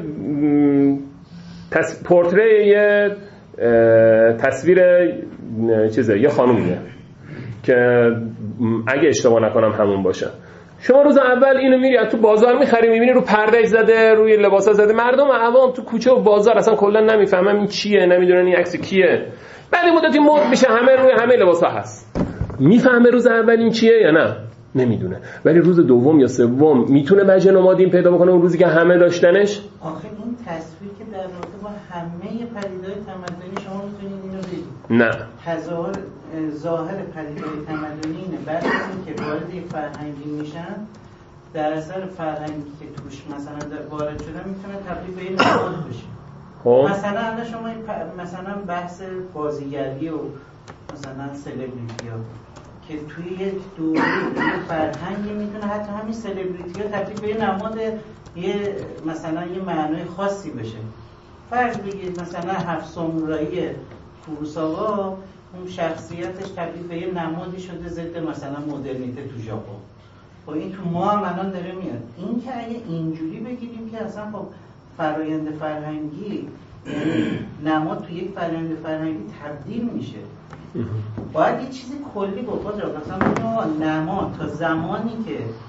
S2: پورتری، یه تصویر چیزه، یه خانومیه که اگه اشتباه نکنم همون باشه. شما روز اول اینو میری تو بازار میخری، میبینی رو پردهش زده، روی لباسا زده، مردم عوام تو کوچه و بازار اصلا کلا نمیفهمن این چیه، نمیدونن این عکس کیه. بعد مدتی مد میشه همه روی همه لباسا هست. میفهمه روز اول این چیه یا نه؟ نمیدونه. ولی روز دوم یا سوم میتونه وجه نمادین پیدا بکنه اون روزی که همه داشتنش.
S6: آخه این تصویر که در رابطه با همه پدیده‌های تمدنی شما میتونید اینو بگید.
S2: نه.
S6: ظاهر پدیده‌های تمدنی اینه بعد از اینکه وارد یک فرهنگی میشن، در اثر فرهنگی که توش مثلا وارد شدن میتونه تبدیل به این نماد بشه.
S2: خب
S6: مثلا الان شما مثلا بحث بازیگری و مثلا سلبریتی‌ها که توی یک دوره فرهنگی میتونه حتی همین سلبریتی‌ها تبدیل به یه نماد، یه مثلا یه معنای خاصی بشه. فرض بگید مثلا 7 سامورایی کوروساوا اون شخصیتش تبدیل به یه نمادی شده ضد مثلا مدرنیته تو ژاپن. خب این تو ما هم الان داره میاد. این که اگه اینجوری بگیریم که اصلا خب فرآیند فرهنگی نماد تو یک فرآیند فرهنگی تبدیل میشه، باید یه چیزی کلی بکنه. مثلا نماد تا زمانی که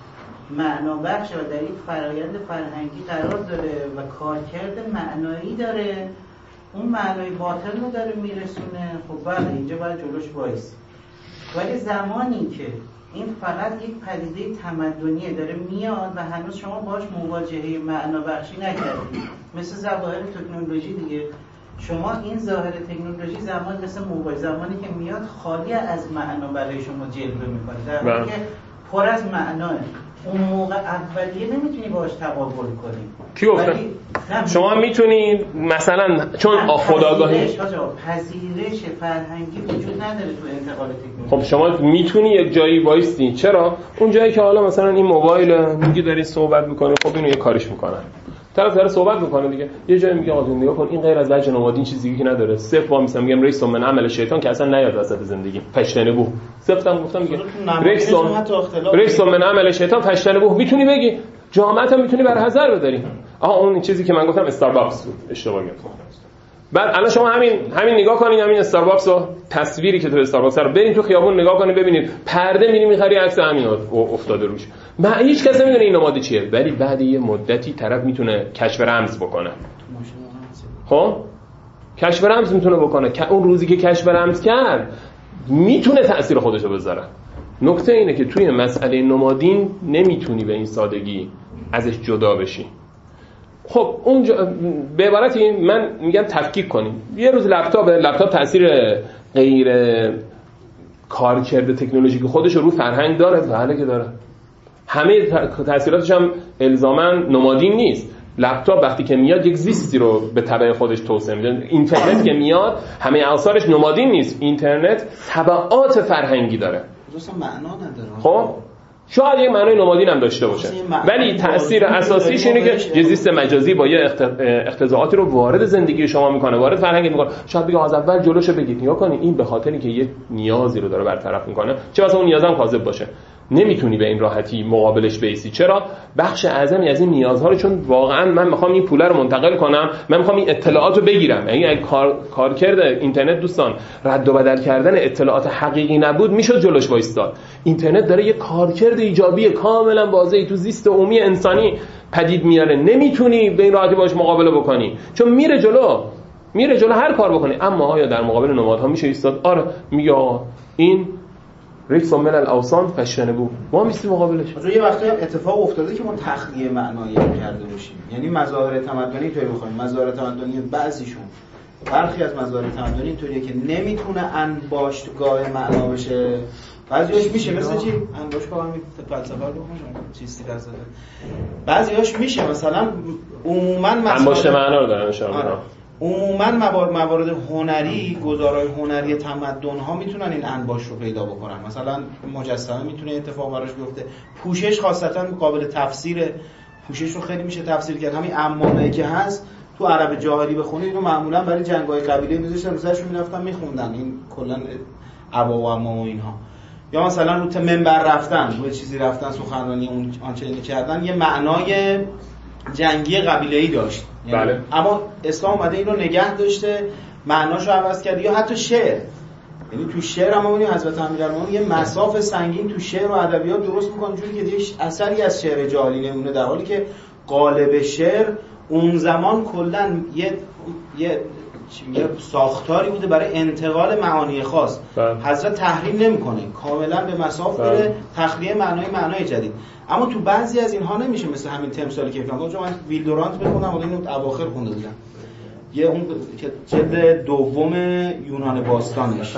S6: معنا بخش و در یک فرایند فرهنگی قرار داره و کارکرد معنایی داره، اون معنای باطن رو داره میرسونه. خب بله اینجا باید جلوش وایسی. ولی زمانی که این فقط یک پدیده تمدنیه داره میاد و هنوز شما باش مواجهه معنا بخشی نکردید، مثل ظواهر تکنولوژی دیگه، شما این ظاهر تکنولوژی زمان مثل موبایل زمانی که میاد خالی از معنا برای شما جلوه میکنه، در حالی که پر از معناه. اون موقع اولیه نمیتونی باش تقابل کنی.
S2: کی گفته؟ شما میتونید مثلا چون خودآگاهی
S6: پذیرش فرهنگی وجود نداره تو انتقال تکنولوژی.
S2: خب شما میتونی یک جایی وایستی. چرا؟ اون جایی که حالا مثلا این موبایل میگی داری صحبت میکنه، خب اینو یه کارش میکنن. طرف داره صحبت میکنه دیگه، یه جایی میگه آقا نگاه کن این غیر از وجه نمادین چیزی که نداره. صفر با میگم رئیس من عمل شیطان که اصلا نیاد وسط زندگی. فشتنبو. صفتم گفتم میگه رئیس من عمل شیطان فشتنبو. میتونی بگی جامعه هم میتونی بر حذر بداری. اون چیزی که من گفتم استارباکس بود، اشتباه گفتم. بعد الان شما همین نگاه کنین، همین استارباکس رو، تصویری که تو استارباکس رو برین تو خیابون نگاه کنین ببینید، پرده می‌خری عکس همین افتاده روش. هیچ کس نمیدونه این نماد چیه، ولی بعد یه مدتی طرف میتونه کشف رمز بکنه. خب کشف رمز میتونه بکنه که اون روزی که کشف رمز کرد میتونه تأثیر خودش رو بذاره. نکته اینه که توی مسئله نمادین نمیتونی به این سادگی ازش جدا بشی. خب اونجا به عبارتی من میگم تفکیک کنیم. یه روز لپتاپ تاثیر غیر کارکرد تکنولوژیک خودش رو فرهنگ داره، بله که داره. همه تاثیراتش هم الزاما نمادین نیست. لپتاپ وقتی که میاد یک زیستی رو به تبع خودش توسعه میده. اینترنت که میاد همه آثارش نمادین نیست. اینترنت تبعات فرهنگی داره.
S4: درست معنا نداره.
S2: خب شاید یه معنای نمادین هم داشته باشه، ولی تأثیر اساسیش اینه که یه زیست مجازی با یه اقتضاعاتی رو وارد زندگی شما میکنه، وارد فرهنگ میکنه. شاید بگه از اول جلوشو بگید، نگاه کنید این به خاطری که یه نیازی رو داره برطرف میکنه، چه واسه اون نیازم کاذب باشه. نمیتونی به این راحتی مقابلش بیسی. چرا؟ بخش اعظمی از این نیازها رو، چون واقعا من میخوام این پول رو منتقل کنم، من میخوام این اطلاعات رو بگیرم. یعنی اگه کارکرد اینترنت دوستان رد و بدل کردن اطلاعات حقیقی نبود میشد جلوش وایستاد. اینترنت داره یه کارکرد ایجابی کاملا واضحی تو زیست عمومی انسانی پدید میاره. نمیتونی به این راحتی باهاش مقابله بکنی، چون میره جلو هر کار بکنی. اما آیا در مقابل نمادها میشه ایستاد؟ آره، میگه این ریکس و ملل اوسان فشنبو ما میستیم مقابلش.
S4: یه وقتی اتفاق افتاده که ما تخلیه معنایی کرده باشیم. یعنی مظاهر تمدنی توی بخوایم، مظاهر تمدنی بعضیشون، برخی از مظاهر تمدنی اینطوریه که نمیتونه انباشتگاه معنا بشه. بعضیاش میشه، مثل چی؟ انباشتگاه همین فلسفه رو بخونم چیزی رسده. بعضیاش میشه، مثلا عموما
S2: انباشت معنا رو دارن اشاره میکنن.
S4: عموما موارد هنری، گزارهای هنری تمدن‌ها میتونن این انباش رو پیدا بکنن. مثلا مجسمه میتونه اتفاق براش بیفته. پوشش خاصتا قابل تفسیره. پوشش رو خیلی میشه تفسیر کرد. همین عمامه‌ای که هست تو عرب جاهلی بخونید اینو معمولا برای جنگ‌های قبیله می‌ذاشتن، مثلاًشون می‌رفتن می‌خوندن. این کلاً عبا و عمام و اینها. یا مثلا رو منبر رفتن، روی چیزی رفتن، سخنرانی اون آنچنانی کردن، یه معنای جنگی قبیله‌ای داشت. یعنی
S2: بله.
S4: اما اسلام اومده این رو نگه داشته، معناشو عوض کرده. یا حتی شعر، یعنی تو شعر هم می‌بینیم حضرت امیرالمومنین یه مساف سنگین تو شعر و ادبیات درست می‌کنه، جوری که دیگه اثری از شعر جاهلی نمونه، در حالی که قالب شعر اون زمان کلاً یه ساختاری بوده برای انتقال معانی خاص. حضرت تحریم نمی‌کنه، کاملاً به مساف بره تخلیه معنای جدید. اما تو بعضی از اینها نمیشه، مثل همین تمثالی که گفتم. من ویلدورانت بخونم، ولی اینو اواخر خونده بودم. یه اون که جلد دوم یونان باستانش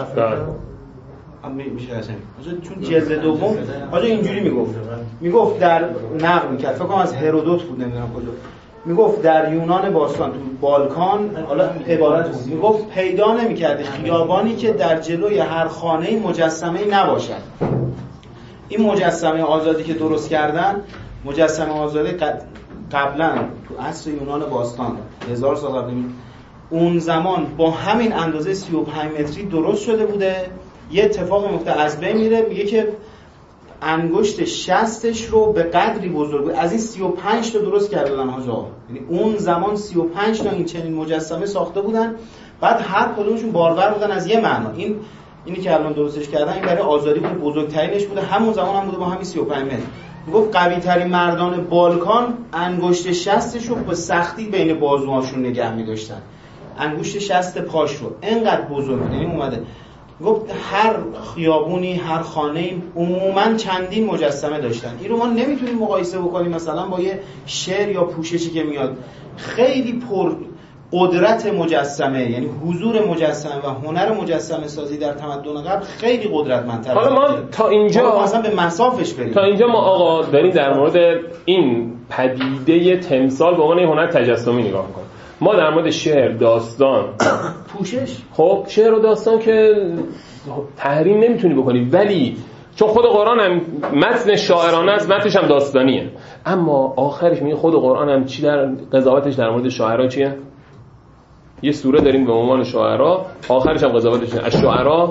S4: میشه قشنگ، چون جلد دوم اینجوری میگفت در نقل میکرد، فکر کنم از هرودوت بود، نمیدونم کجا، میگفت در یونان باستان تو بالکان، حالا عبارت بود، میگفت پیدا نمیکرد خیابانی که در جلوی هر خانه مجسمه نباشد. این مجسمه آزادی که درست کردن، مجسمه آزادی قبلا تو عصر یونان باستان 1000 سال قبل، اون زمان با همین اندازه 35 متری درست شده بوده. یه اتفاق میفته، از بین میره، میگه که انگشت شستش رو به قدری بزرگ بود، از این 35 تا درست کردن حاجا. یعنی اون زمان 35 تا این چنین مجسمه ساخته بودن، بعد هر کدومشون بارور بودن از یه معنا. اینی که الان درستش کردن این برای آزادی بود، بزرگترینش بوده، همون زمان هم بوده با همین 35 متر. گفت قوی ترین مردان بالکان انگشت شستش رو با سختی بین بازوهاشون نگه می‌داشتن، انگشت شست پاش رو اینقدر بزرگ بود. یعنی اومده گفت هر خیابونی، هر خانه‌ای عموماً چندین مجسمه داشتن. این رو ما نمیتونیم مقایسه بکنیم مثلا با یه شعر یا پوششی که میاد. خیلی پر قدرت مجسمه، یعنی حضور مجسمه و هنر مجسمه سازی در تمدن قبل خیلی قدرتمندتر.
S2: حالا ما تا اینجا
S4: مثلا به مسافش بریم.
S2: تا اینجا ما آقا داریم در مورد این پدیده تمثال به عنوان هنر تجسمی نگاه می‌کنیم. ما در مورد شعر، داستان،
S4: پوشش،
S2: خب شعر و داستان که تحریم نمیتونی بکنی، ولی چون خود قرآن هم متن شاعرانه است، متنش هم داستانیه، اما آخرش میگه خود قرآن هم چی در قضاوتش در مورد شاعرها چیه؟ یه سوره داریم به عنوان شاعرها، آخرش هم قضاوتش از شاعرها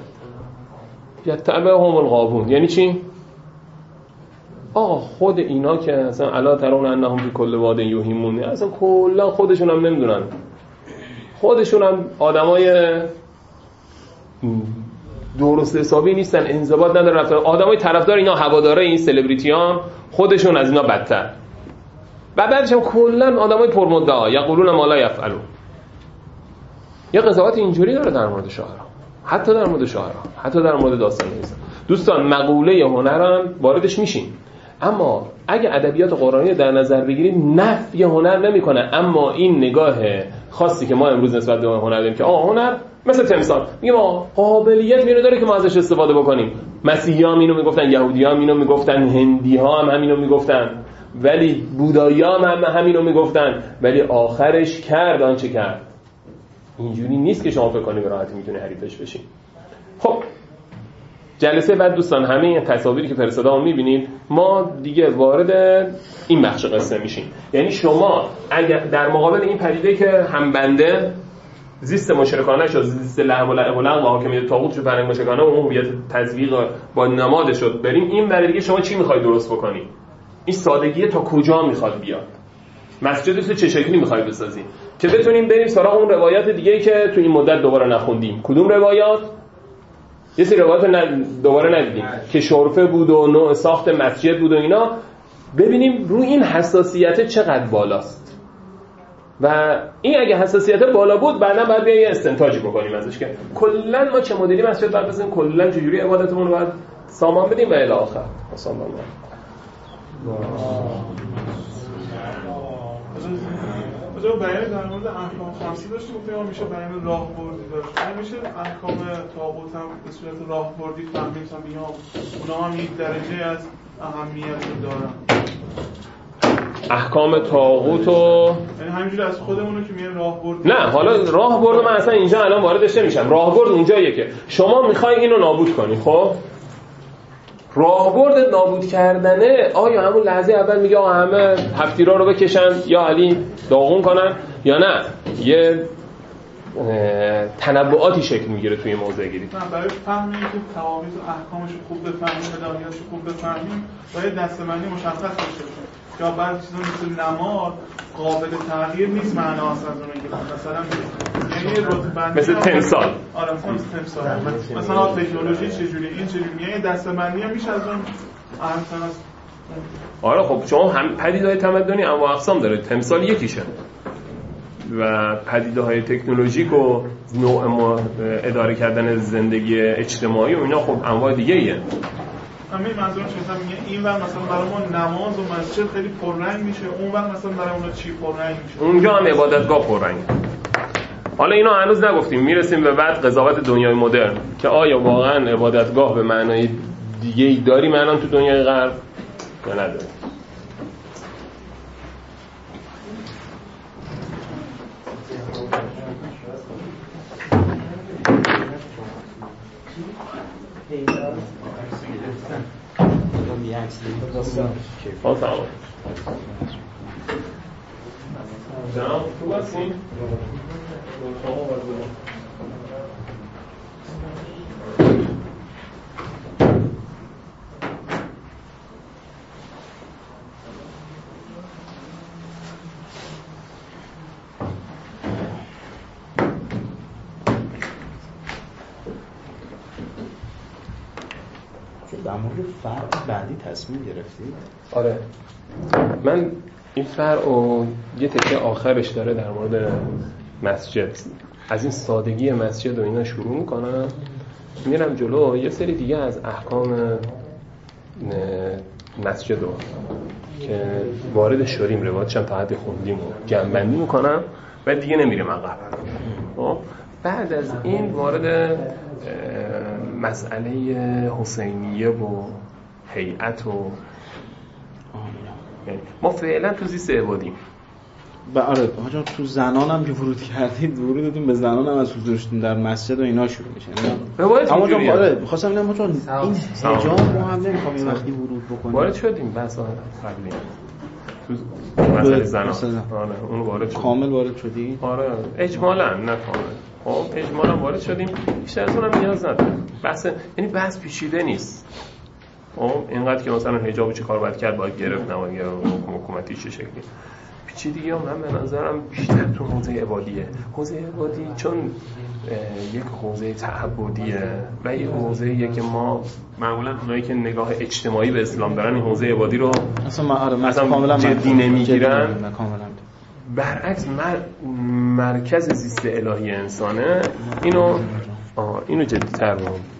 S2: یتبعهم الغاوون. یعنی چی؟ آقا خود اینا که اصلا الا ترون انهم فی کل واد یهیمون، اصلا کلا خودشون هم نمیدونن، خودشون هم آدمای درست حسابی نیستن، انضباط ندارن، رفتن آدمای طرفدار اینا، هواداره این سلبریتیان خودشون از اینا بدتر، و بعدش هم کلا آدمای پرمدعا یقولون ما لا یفعلون. یه قضاوت اینجوری داره در مورد شاعرها، حتی در مورد شاعرها، حتی در مورد داستان نویسان. دوستان مقوله هنرم واردش میشیم، اما اگه ادبیات قرآنی در نظر بگیریم نفی هنر نمیکنه، اما این نگاه خاصی که ما امروز نسبت به هنر داریم که هنر مثل تمثال، میگیم قابلیت اینو داره که ما ازش استفاده بکنیم. مسیحی‌ها هم اینو میگفتن، یهودی‌ها هم اینو میگفتن، هندی‌ها هم همینو میگفتن، ولی بودایی‌ها هم همینو میگفتن، ولی آخرش کرد آنچه کرد. اینجوری نیست که شما فکر کنید به راحتی میتونی حریفش بشین. خب جلسه بعد دوستان همه این تصاویری که فرستادم میبینید، ما دیگه وارد این بخش قصه میشیم. یعنی شما اگر در مقابل این پدیده که هم بنده زیست مشرکانه شد، زیست لعب و لعب و لعب و حاکمیت طاغوت شد، فرهنگ مشرکانه و هویت تزویق با نماد شد بریم، این برای دیگه شما چی میخوای درست بکنی؟ این سادگی تا کجا میخواد بیاد؟ مسجدتو چه شکلی میخوای بسازی که بتونیم بریم سراغ اون روایات دیگه‌ای که تو این مدت دوباره نخوندیم؟ کدوم روایات؟ یه سری روایات دوباره ندیدیم که شرفه بود و نوع ساخت مسجد بود و اینا. ببینیم روی این حساسیت چقدر بالاست، و این اگه حساسیت بالا بود بعدا باید بیایم یه استنتاجی بکنیم ازش که کلا ما چه مدلی مسجد باید بزنیم، کلا چجوری عبادتمون رو باید سامان بدیم و الی آخر. مثلا
S5: اونجا بیان در مورد احکام خمسی داشتیم، گفتیم میشه بیان راهبردی داشت، میشه احکام طاغوت هم به صورت راهبردی فهمید، مثلا میگم اونا هم یک درجه از اهمیت دارن.
S2: احکام طاغوت و
S5: یعنی همینجوری از خودمون که میگن راهبرد،
S2: نه حالا راهبرد من اصلا اینجا الان واردش نمیشم. راهبرد اونجاییه که شما میخوای اینو نابود کنی. خب راهبرد نابود کردنه آیا همون لحظه اول میگه همه هفتیرا رو بکشن یا علی داغون کنن، یا نه یه تنبؤاتی شکل میگیره توی موضوع گیری؟
S5: نه، برای فهم اینکه تعاویض و احکامش رو خوب بفهمیم، هدایتش رو خوب بفهمیم، باید دسته‌بندی مشخص داشته باشیم. یا بعضی چیزا مثل نماد قابل تغییر نیست، معنا اصلا از اون میگه مثلا یعنی رتبه‌بندی
S2: مثل تمثال.
S5: آره مثل تمثال، مثلا تکنولوژی چجوری این چجوری، یعنی دسته‌بندی هم میشه از اون اهم‌تر است.
S2: آره خب شما هم پدیده‌های تمدنی انواع اقسام داره، تمثال یکیشه، و پدیده‌های تکنولوژیک و نوع اداره کردن زندگی اجتماعی و اینا خب انواع دیگه‌ایه.
S5: همین منظورم چیه؟ میگه این وقت مثلا برای ما نماز و مسجد خیلی پررنگ میشه، اون وقت مثلا برای اونا چی پررنگ میشه؟
S2: اونجا هم عبادتگاه پررنگ. حالا اینا هنوز نگفتیم، میرسیم به بعد قضاوت دنیای مدرن که آیا واقعا عبادتگاه به معنای دیگه‌ای داریم الان تو دنیای غرب یا نداره. جناب خوب هستین؟
S4: مورد فرق بعدی تصمیم گرفتید؟
S2: آره، من این فرق رو یه تکه آخرش داره در مورد مسجد، از این سادگی مسجد و اینا شروع میکنم، میرم جلو یه سری دیگه از احکام مسجد رو که وارد شوریم روایتش هم تا حد خوندیم و جمع‌بندی میکنم و دیگه نمیریم عقب. بعد از این وارد مسئله حسینیه و هیئت و ما فعلا تو زیست عبادیم.
S1: آره حاجا تو زنان هم که ورود کردید ورودتون به زنان هم از حضور شدن در مسجد و اینا شروع میشه. اما جون آره می‌خواستم ببینم چون این حجاب رو هم نمی‌خوام این وقتی ورود بکنیم.
S2: وارد شدیم بحث قبلی تو مسئله زنان. آره اون وارد شدیم. کامل وارد شدی؟ آره اجمالاً نه کامل. خب اجمالاً وارد شدیم. بیشتر از اونم نیاز نداره. یعنی بحث پیچیده نیست. اینقدر که مثلا حجاب چه کار باید کرد، باید گرفت، نباید گرفت، حکومتی چه شکلی. پیچیدگی هم من به نظرم بیشتر تو حوزه عبادیه. حوزه عبادی چون یک حوزه تعبدیه و یک حوزه‌ایه که ما معمولا اونایی که نگاه اجتماعی به اسلام دارن این حوزه عبادی رو اصلا جدی نمیگیرن. برعکس مرکز زیست الهی انسانه، اینو جدی‌تر